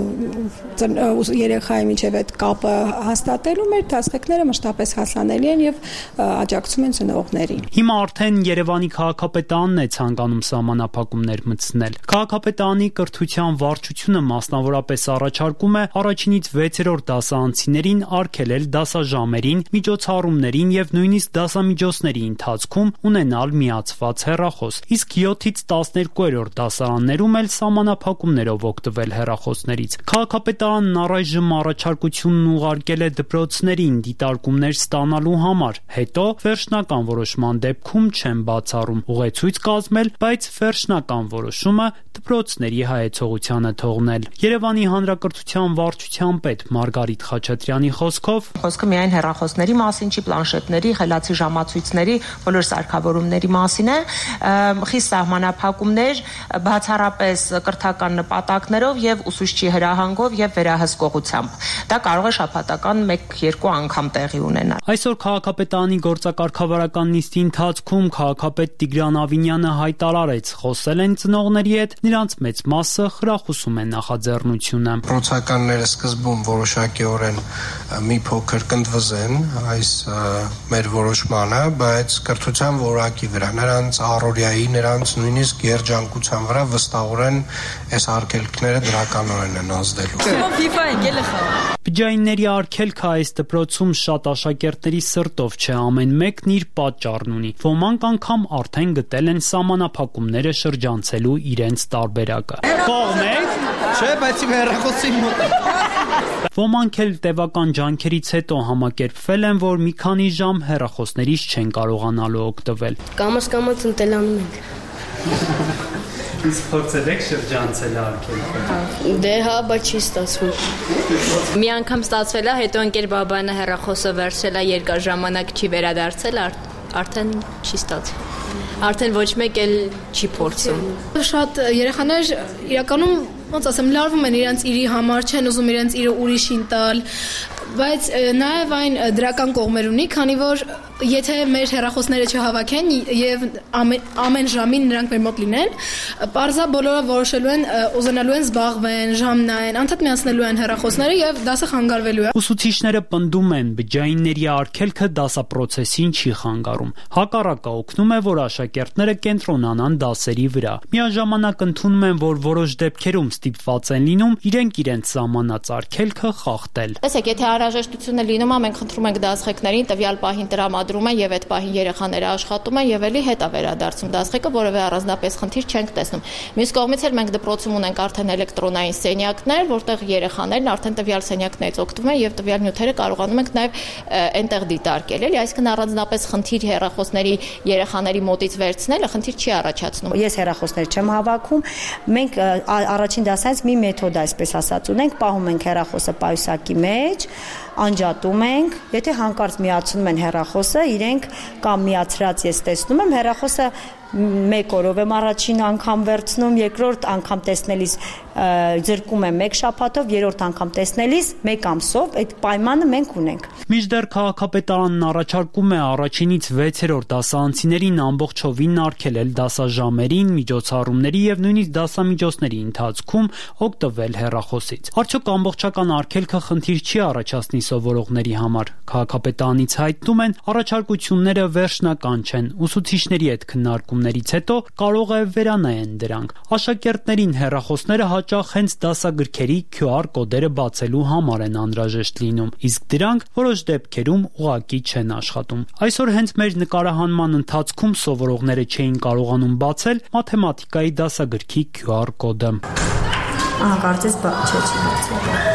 երեխայի միջեւ այդ կապը հաստատելու, մեր դասղեկները մշտապես հասանելի են եւ աջակցում են ծնողներին։ Հիմա արդեն Երևանի քաղաքապետարանն է ցանկանում սահմանափակումներ մտցնել։ Քաղաքապետարանի կրթության վարչությունը մասնավորապես առաջարկում է առաջինից վեցերորդ դասարանցիներին արգելել դասաժամերին, միջոցառումներին եւ նույնիսկ դասամիջոցների ընթացքում ունենալ միացված հեռախոս, իսկ յոթից տասներկուերորդ դասարաններում էլ սահմանափակումներով օգտվել հեռախոսներից։ Քաղաքապետարանն առայժմ առաջարկությունն ուղարկել է դպրոցներին դիտարկումներ ստանալու համար, հետո վերջնական որոշման դեպքում չեն բացառում ուղեցույց կազմել, բայց վերջնական որոշումը դպրոցների հայեցողությանը թողնել։ Երևանի հանրակրթության վարչության պետ Մարգարիտ Խաչատրյանի խոսքով, խոսքը միայն հեռախոսների մասին չի, պլանշետների, խելացի ժամացույցների, բոլոր սարքավորումների մասին է, խիստ սահմանափակումներ, բացառապես կրթական նպատակներով եւ ուսուցչի հրահանգով եւ վերահսկողությամբ։ Դա կարող է շաբաթական մեկ-երկու անգամ տեղի ունենալ։ Այսօր քաղաքապետարանի գործակարգավարական նիստի ընթացքում քաղաքապետ Տիգրան Ավինյանը հայտարարեց, խոսել են ծնողների հետ, նրանց մեծ մասը խրախուսում են նախաձեռնությունը։ Պրոցականները սկզբում որոշակիորեն մի փոքր կնդվզեն այս մեր որոշմանը, բայց կրթության որակի վրա, նրանց առօրյայի, նրանց նույնիսկ երջանկության վրա վստահորեն այս արգելքները դրականորեն են ազդելու։ Բջջայինների արգելքը այս դպրոցում շատ աշակերտների սրտով չէ, ամեն մեկն իր պատճառն ունի։ Ոմանք անգամ արդեն գտել են սահմանափակումները շրջանցելու իրենց տարբերակը։ Կողմեք, չէ, բայց իմ հեռախոսի մոտ։ Ոմանք էլ տևական ջանքերից հետո համակերպվել են, որ մի քանի ժամ հեռախոսներից չեն կարողանալու օգտվել։ Կամաց-կամաց ընտելանում ենք։ Իսկ փորձել եք շրջանցել արգելքը։ Դե հա, բայց չի ստացվում։ Մի անգամ ստացվել է, հետո ընկեր բաբանը հեռախոսը վերցրել է, երկար ժամանակ չի վերադարձել, արդեն չի ստացվում։ Արդեն ոչ մեկ էլ չի փորձում։ Շատ երեխաներ իրականում ոնց ասեմ, լարվում են իրենց իրի համար, չեն ուզում իրենց իրը ուրիշին տալ, բայց նաև այն դրական կողմեր ունի, քանի որ եթե մեր հեռախոսները չհավաքեն եւ ամեն, ամեն ժամին նրանք մեր մոտ լինեն, պարզա բոլորը որոշելու են, ուզենալու են զբաղվեն, ժամ նայեն, անդադ միացնելու են հեռախոսները եւ դասը խանգարվելու է։ Ուսուցիչները պնդում են, բջջայինների արգելքը դասապրոցեսին չի խանգարում։ Հակառակը օգնում է, որ աշակերտները կենտրոնանան դասերի վրա։ Միաժամանակ ընդունում են, որ որոշ դեպքերում ստիպված են լինում իրենք իրենց սահմանած արգելքը խախտել։ Տեսեք, եթե անհրաժեշտություն է լինում, մենք խնդրում ենք դասղեկներին տվյալ պահին տրամադրել տրամադրում են եւ այդ պահին երեխաները աշխատում են եւ էլի հետ է վերադարձում դասղեկը, որովհետեւ առանձնապես խնդիր չենք տեսնում։ Մյուս կողմից էլ մենք դպրոցում ունենք արդեն էլեկտրոնային սենյակներ, որտեղ երեխաներն արդեն տվյալ սենյակներից օգտվում են եւ տվյալ նյութերը կարողանում ենք նաեւ այնտեղ դիտարկել, էլի, այսինքն առանձնապես խնդիր հեռախոսների երեխաների մոտից վերցնելը խնդիր չի առաջացնում։ Ես հեռախոսներ չեմ հավաքում, մենք առաջին դասից մի մեթոդ, այսպես ասած, ունենք, պահում ենք հեռախոսը պայուսակի մեջ, անջատում ենք, եթե հանկարծ միացնում են հեռախոսը, իրենք կամ միացրած ես տեսնում եմ հեռախոսը մեկ օրով եմ առաջին անգամ վերցնում, երկրորդ անգամ տեսնելիս ձրկում եմ մեկ շաբաթով, երրորդ անգամ տեսնելիս մեկ ամսով, այդ պայմանը մենք ունենք։ Մինչդեռ քաղաքապետարանն առաջարկում է առաջինից վեցերորդ դասարանցիներին ամբողջովին արգելել դասաժամերին, միջոցառումների եւ նույնիսկ դասամիջոցների ընթացքում օգտվել հեռախոսից։ Արդյոք ամբողջական արգելքը խնդիր չի առաջացնի սովորողների համար։ Քաղաքապետարանից հայտնում են, առաջարկությունները վերջնական չեն, ուսուցիչների հետ քննարկումներից հետո կարող է վերանայեն դրանք։ Աշակերտներին հեռախոսները հաճախ հենց դասագրքերի Q R կոդերը բացելու համար են անհրաժեշտ լինում, իսկ դրանք որոշ դեպքերում ուղղակի չեն աշխատում։ Այսօր հենց մեր նկարահանման ընթացքում սովորողները չէին կարողանում բացել մաթեմատիկայի դասագրքի Q R կոդը։ Ահա, կարծես բաց չէ, չի բացել։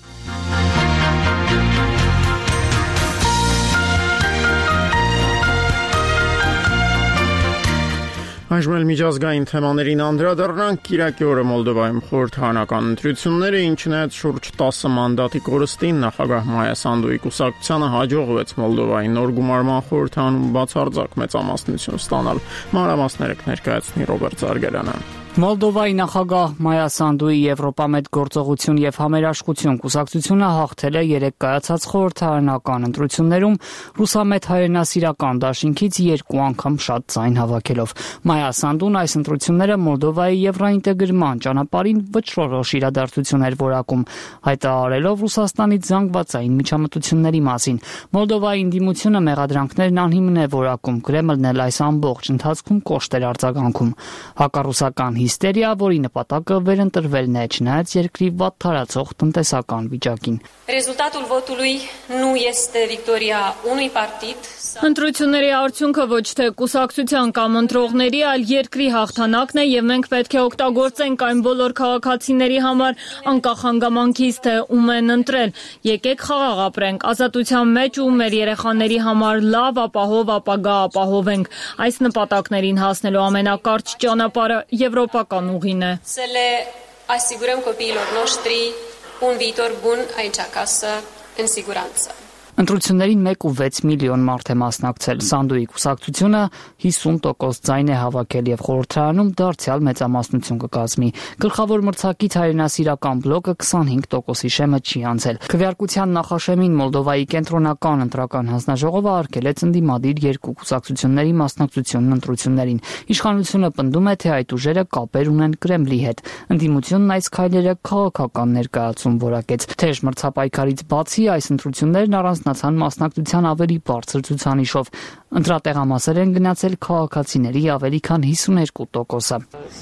Այժմ էլ միջազգային թեմաներին անդրադառնանք։ Կիրակի օրը Մոլդովայում խորհրդարանական ընտրությունները, ինչն այդ շուրջ տասը մանդատի կորստին նախագահ Մայա Սանդուի կուսակցությանը հաջողվեց Մոլդովայի նոր գումարման խորհրդանում բացարձակ մեծամասնություն ստանալ։ Մանրամասները կներկայացնի Ռոբերտ Զարգարյանը։ Մոլդովայի նախագահ Մայա Սանդուի Եվրոպամետ գործողություն եւ համերաշխություն կուսակցությունը հաղթել է երեք կայացած խորհրդարանական ընտրություններում ռուսամետ հայրենասիրական դաշինքից երկու անգամ շատ ձայն հավաքելով։ Մայա Սանդուն այս ընտրությունները Մոլդովայի եվրոինտեգրման ճանապարհին վճռորոշ իրադարձություն էր որակում, հայտարարելով Ռուսաստանից զանգվածային միջամտությունների մասին։ Մոլդովայի ընդդիմությունը մեղադրանքներն անհիմն է որակում, Կրեմլն էլ այս ամբողջ ընթացքում կոշտ էր արձագանքում։ Հակառուսական հիստերիա, որի նպատակը վերընտրվելն է, չնայած երկրի վատ տարածող տնտեսական վիճակին։ Rezultatul votului nu este victoria unui partid. Ընտրությունների արդյունքը ոչ թե կուսակցության կամ ընտրողների, այլ երկրի հաղթանակն է եւ մենք պետք է օգտագործենք այն բոլոր քաղաքացիների համար, անկախ հանգամանքից, թե ում են ընտրել։ Եկեք խաղաղ ապրենք, ազատության մեջ ու մեր երեխաների համար լավ, ապահով ապագա ապահովենք։ Այս նպատակներին հասնելու ամենակարճ ճանապարհը եվրոպական ուղին է։ Să le asigurăm copiilor noștri un viitor bun aici acasă, în siguranță. Ընտրություններին մեկ ու վեց միլիոն մարդ է մասնակցել։ Սանդուի կուսակցությունը հիսուն տոկոս ձայն է հավաքել եւ խորհրդարանում դարձյալ մեծամասնություն կկազմի։ Գլխավոր մրցակից հայրենասիրական բլոկը քսանհինգ տոկոսի շեմը չի անցել։ Քվեարկության նախաշեմին Մոլդովայի կենտրոնական ընտրական հանձնաժողովը արգելեց ընդդիմադիր երկու կուսակցությունների մասնակցությունն ընտրություններին։ Իշխանությունը պնդում է, թե այդ ուժերը կապեր ունեն Կրեմլի հետ։ Ընդդիմությունն այս քայլերը քաղաքական ներկայացում որակեց։ Թեժ մրցապայքարից բացի այս ընտրություններն առանց նացան մասնակցության ավելի բարձր ցուցանիշով։ Ընտրատեղամասեր են գնացել քաղաքացիների ավելի քան հիսուներկու տոկոսը։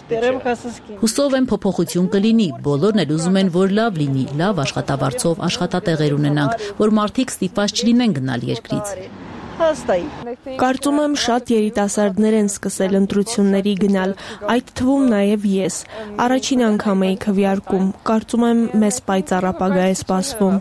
Հուսով եմ փոփոխություն կլինի, բոլորն էլ ուզում են, որ լավ լինի, լավ աշխատավարձով աշխատատեղեր ունենանք, որ մարդիկ ստիպված չլինեն գնալ երկրից։ Կարծում եմ շատ երիտասարդներ են սկսել ընտրությունների գնալ, այդ թվում նաև ես։ Առաջին անգամ էի քվեարկում, կարծում եմ մեզ պայծառ ապագա է սպասվում։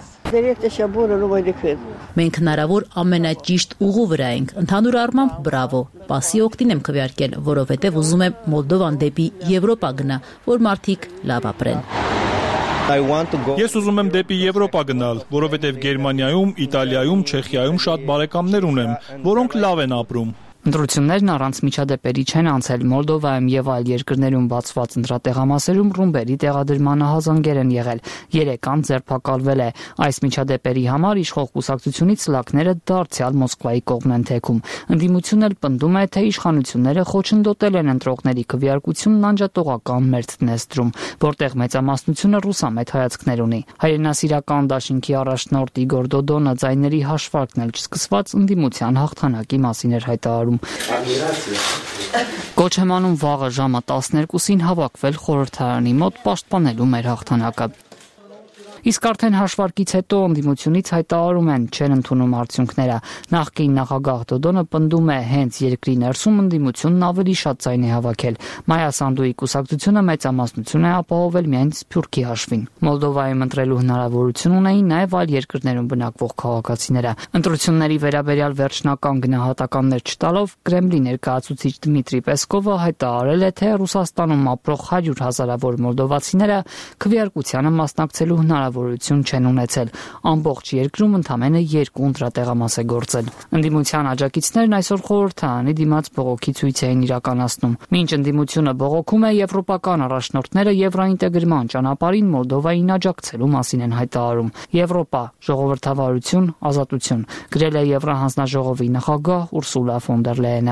Մենք հնարավոր ամենաճիշտ ուղու վրա ենք, ընդհանուր առմամբ բրավո, պասի օգտին եմ քվեարկել, որովհետև ուզում եմ Մոլդովան դեպի Եվրոպա գնա, որ մարդիկ լավ ապրեն։ Ես ուզում եմ դեպի Եվրոպա գնալ, որովհետև Գերմանիայում, Իտալիայում, Չեխիայում շատ բարեկամներ ունեմ, որոնք լավ են ապրում։ Ընտրություններն առանց միջադեպերի չեն անցել։ Մոլդովայում եւ այլ երկրներում բացված ընտրատեղամասերում ռումբերի տեղադրմանը հազանգեր են եղել։ Երեք անձ ձերբակալվել է։ Այս միջադեպերի համար իշխող կուսակցությունից սլաքները դարձյալ Մոսկվայի կողմն են թեքում։ Ընդդիմությունն էլ պնդում է, թե իշխանությունները խոչընդոտել են ընտրողների քվեարկությունն անջատողական մերձ Դնեստրում, որտեղ մեծամասնությունը ռուսամետ հայացքներ ունի։ Հայրենասիրական դաշինքի առաջնորդ Իգոր Դոդոնը ձայների հաշվարկն էլ չսկսված ընդդիմության հաղթանակի մասին էր հայտարարում։ Կոչ եմ անում վաղը ժամը տասներկուսին հավաքվել խորհրդարանի մոտ պաշտպանելու մեր հաղթանակը։ Իսկ արդեն հաշվարկից հետո ընդդիմությունից հայտարարում են չեն ընդունում արդյունքները։ Նախկին նախագահ Դոդոնը պնդում է հենց երկրի ներսում ընդդիմությունն ավելի շատ ձայն է հավաքել։ Մայա Սանդուի կուսակցությունը մեծամասնություն է ապահովել միայն Սփյուռքի հաշվին։ Մոլդովայում ընտրելու հնարավորություն ունեին նաև այլ երկրներում բնակվող քաղաքացիները։ Ընտրությունների վերաբերյալ վերջնական գնահատականներ չտալով Կրեմլի ներկայացուցիչ Դմիտրի Պեսկովը հայտարարել է, թե Ռուսաստանում ապրող հարյուր հազարավոր մոլդովացիները քվեարկությանը մասնակցելու հնարավորություն չեն ունեցել։ Ամբողջ երկրում ընդամենը երկու ընտրատեղամաս է գործել։ Ընդդիմության աջակիցներն այսօր խորհրդարանի դիմաց բողոքի ցույց էին իրականացնում։ Մինչ ընդդիմությունը բողոքում է, եվրոպական առաջնորդները եվրոինտեգրման ճանապարհին Մոլդովային աջակցելու մասին են հայտարարում։ Եվրոպա, ժողովրդավարություն, ազատություն, գրել է Եվրահանձնաժողովի նախագահ Ուրսուլա ֆոն դեր Լեյենը։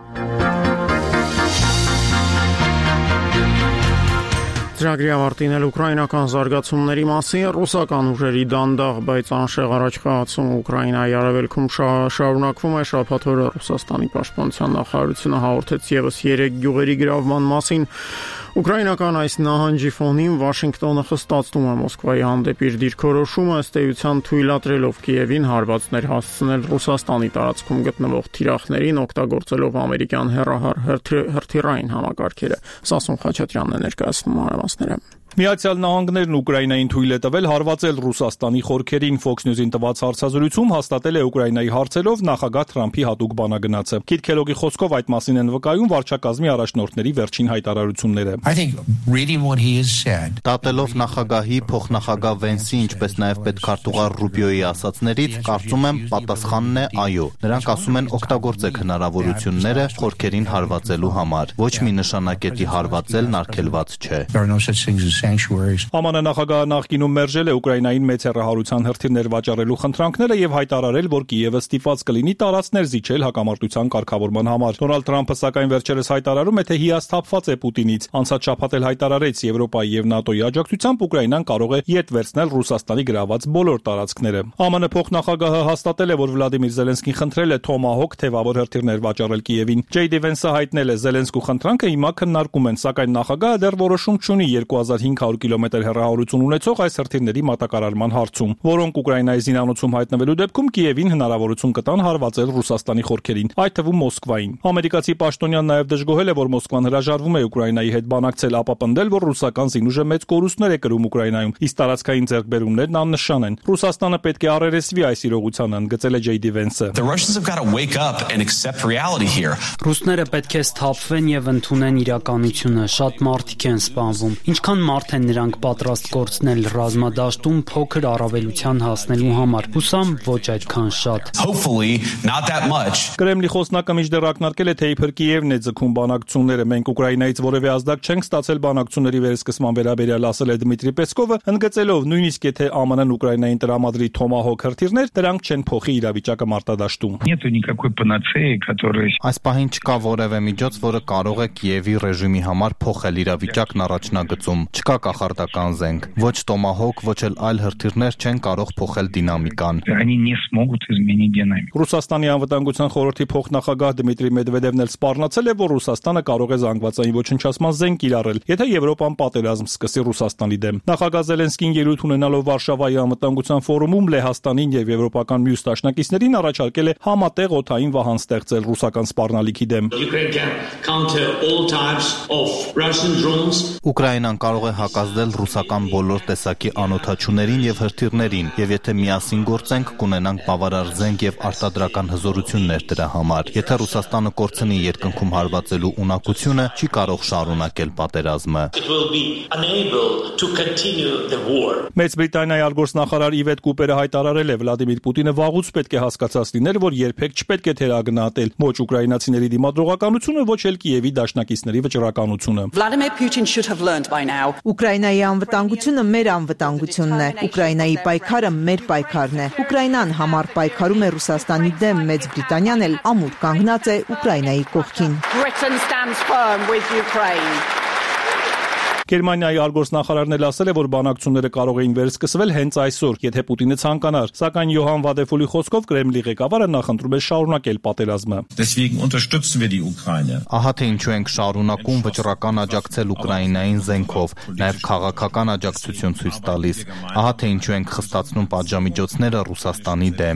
Ծրագրի ավարտին էլ ուկրաինական զարգացումների մասին ռուսական ուժերի դանդաղ, բայց անշեղ առաջխաղացում Ուկրաինայի արևելքում շարունակվում է։ Շաբաթ օրը Ռուսաստանի պաշտպանության նախարարությունը հաղորդեց ևս երեք գյուղերի գրավման մասին։ Ուկրաինական այս նահանջի ֆոնին Վաշինգտոնը խստացնում է Մոսկվայի հանդեպ իր դիրքորոշումը, ըստ էության թույլատրելով Կիևին հարվածներ հասցնել Ռուսաստանի տարածքում գտնվող թիրախներին, օգտագործելով ամերիկյան հեռահար հրթիռային համակարգերը։ Սասուն Խաչատրյանն է ներկայացնում մանրամասները։ Միացյալ Նահանգներն Ուկրաինային թույլ է տվել հարվածել Ռուսաստանի խորքերին։ Fox News-ին տված հարցազրույցում հաստատել է Ուկրաինայի հարցերով նախագահ Թրամփի հատուկ բանագնացը։ Քիթ Քելոգի խոսքով այդ մասին են վկայում վարչակազմի առաջնորդների վերջին հայտարարությունները։ Դատելով նախագահի, փոխնախագահ Վենսի, ինչպես նաև պետքարտուղար Ռուբիոյի ասացներից, կարծում եմ պատասխանն է այո։ Նրանք ասում են օգտագործեք հնարավորությունները խորքերին հարվածելու համար։ Ոչ մի նշանակետի հարվածելն արգելված չէ։ ԱՄՆ նախագահը նախկինում մերժել է Ուկրաինային մեծ հեռահարության հրթիռներ վաճառելու խնդրանքները եւ հայտարարել, որ Կիևը ստիպված կլինի տարածքներ զիջել հակամարտության կարգավորման համար։ Դոնալդ Թրամփը սակայն վերջերս հայտարարում է, թե հիասթափված է Պուտինից։ Անցած շաբաթ էլ հայտարարեց Եվրոպայի եւ ՆԱՏՕ-ի աջակցությամբ Ուկրաինան կարող է յետ վերցնել Ռուսաստանի գրաված բոլոր տարածքները։ ԱՄՆ փոխնախագահը հաստատել է, որ Վլադիմիր Զելենսկին խնդրել է Թոմահոկ թեվավոր հրթիռներ վաճառել Կիևին։ Ջեյ Դի Վենսը հայտնել է Զելենսկու խնդրանքը հիմա քննարկում են, սակայն նախագահը դեռ որոշում չունի երկու հազար հինգ հարյուր կիլոմետր հեռահարություն ունեցող այս հրթիռների մատակարարման հարցում, որոնք Ուկրաինայի զինանոցում հայտնվելու դեպքում Կիևին հնարավորություն կտան հարվածել Ռուսաստանի խորքերին, այդ թվում Մոսկվային։ Ամերիկացի պաշտոնյան նաև դժգոհել է, որ Մոսկվան հրաժարվում է Ուկրաինայի հետ բանակցել, ապա պնդել, որ ռուսական զինուժը մեծ կորուստներ է կրում Ուկրաինայում, իսկ տարածքային ձեռքբերումներն աննշան են։ Ռուսաստանը պետք է առերեսվի այս իրողությանը, ընդգծել է Ջեյ Դի Վենսը։ Ռուսները պետք է սթափվեն եւ ընդունեն իրականությունը, շատ մարդիկ են սպանվում։ Ինչքան մարդ են նրանք պատրաստ կորցնել ռազմադաշտում փոքր առավելության հասնելու համար։ Հուսամ ոչ այդքան շատ։ Կրեմլի խոսնակը մինչդեռ ակնարկել է, թե իբր Կիևն է ձգում բանակցությունները։ Մենք Ուկրաինայից որևէ ազդակ չենք ստացել բանակցությունների վերսկսման վերաբերյալ, ասել է Դմիտրի Պեսկովը, ընդգծելով, նույնիսկ եթե ԱՄՆ-ն Ուկրաինային տրամադրի Թոմահոկ հրթիռներ, դրանք չեն փոխի իրավիճակը մարտադաշտում։ Այս պահին չկա որևէ միջոց, որը կարող է Կիևի ռեժիմի համար փոխել իրավիճակն առաջնագծում։ Չկա կախարդական զենք, ոչ Տոմահոկ, ոչ էլ այլ հրթիռներ չեն կարող փոխել դինամիկան։ Ռուսաստանի անվտանգության խորհրդի փոխնախագահ Դմիտրի Մեդվեդևն էլ սպառնացել է, որ Ռուսաստանը կարող է զանգվածային ոչնչացման զենք կիրառել, եթե Եվրոպան պատերազմ սկսի Ռուսաստանի դեմ։ Նախագահ Զելենսկին ելույթ ունենալով Վարշավայի անվտանգության ֆորումում Լեհաստանին եւ եվրոպական մյուս դաշնակիցներին առաջարկել է համատեղ օդային վահան ստեղծել ռուսական սպառնալիքի դեմ։ Ուկրաինան կարող է հակազդել ռուսական բոլոր տեսակի անօդաչուներին եւ հրթիռներին, եւ եթե միասին գործենք, կունենանք բավարար զենք եւ արտադրական հզորություններ դրա համար։ Եթե Ռուսաստանը կորցնի երկնքում հարվածելու ունակությունը, չի կարող շարունակել պատերազմը։ Մեծ Բրիտանիայի արտգործնախարար Իվետ Կուպերը հայտարարել է, Վլադիմիր Պուտինը վաղուց պետք է հասկացած լիներ, որ երբեք չպետք է թերագնահատել ոչ ուկրաինացիների դիմադրողականությունը, ոչ էլ Կիևի դաշնակիցների վճռականությունը։ Ուկրաինայի անվտանգությունը մեր անվտանգությունն է։ Ուկրաինայի պայքարը մեր պայքարն է։ Ուկրաինան համառ պայքարում է Ռուսաստանի դեմ, Մեծ Բրիտանիան էլ ամուր կանգնած է Ուկրաինայի կողքին։ Գերմանիայի արտգործնախարարն էլ ասել է, որ բանակցությունները կարող էին վերսկսվել հենց այսօր, եթե Պուտինը ցանկանար, սակայն Յոհան Վադեֆուլի խոսքով Կրեմլի ղեկավարը նախընտրում է շարունակել պատերազմը։ Ահա թե ինչու ենք շարունակում վճռական աջակցել Ուկրաինային զենքով, նաև քաղաքական աջակցություն ցույց տալիս։ Ահա թե ինչու ենք խստացնում պատժամիջոցները Ռուսաստանի դեմ։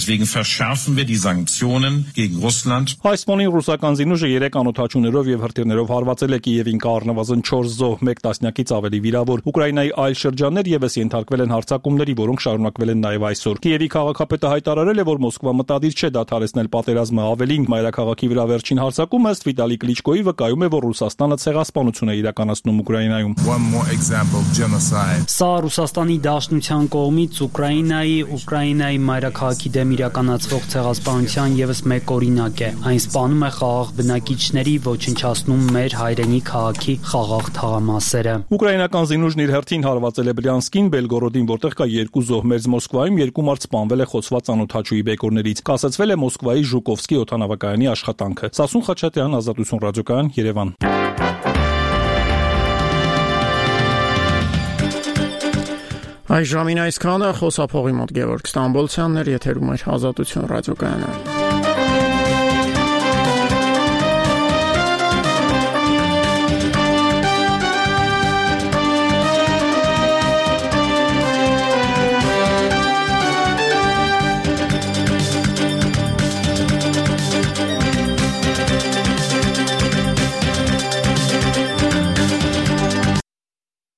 Այս ֆոնին ռուսական զինուժը երեք անօդաչուներով եւ հրթիռներով հարվածել է Կիևին, կա առնվազն չորս զոհ, մեկ տասնյակից ավելի վիրավոր։ Ուկրաինայի այլ շրջաններ եւս ենթարկվել են հարձակումների, որոնք շարունակվել են նաև այսօր։ Կիևի քաղաքապետը հայտարարել է, որ Մոսկվա մտադիր չէ դադարեցնել պատերազմը, ավելին մայրաքաղաքի վրա վերջին հարձակումը ըստ Վիտալի Կլիչկոյի վկայում է, որ Ռուսաստանը ցեղասպանություն է իրականացնում Ուկրաինայում։ Սա Ռուսաստանի Դաշնության կողմից Ուկրաինայի, Ուկրաինայի մայրաքաղաքի դեմ իրականացվող ցեղասպանության եւս մեկ օրինակ է։ Այն սպանում է խաղաղ բնակիչների, ոչնչացնում մեր հայրենի քաղաքի խաղաղ թաղամասերը։ Ուկրաինական զինուժն իր հերթին հարվածել է Բրյանսկին, Բելգորոդին, որտեղ կա երկու զոհ, մեծ Մոսկվայում երկու մարդ սպանվել է խոցված անօդաչուի բեկորներից։ Կասեցվել է Մոսկվայի Ժուկովսկի օդանավակայանի աշխատանքը։ Սասուն Խաչատյան, Ազատություն ռադիոկայան, Երևան։ Այս ժամին այսքանը, խոսափողի մոտ Գևորգ Ստամբոլցյանն էր, եթերում էր Ազատություն ռադիոկայանը։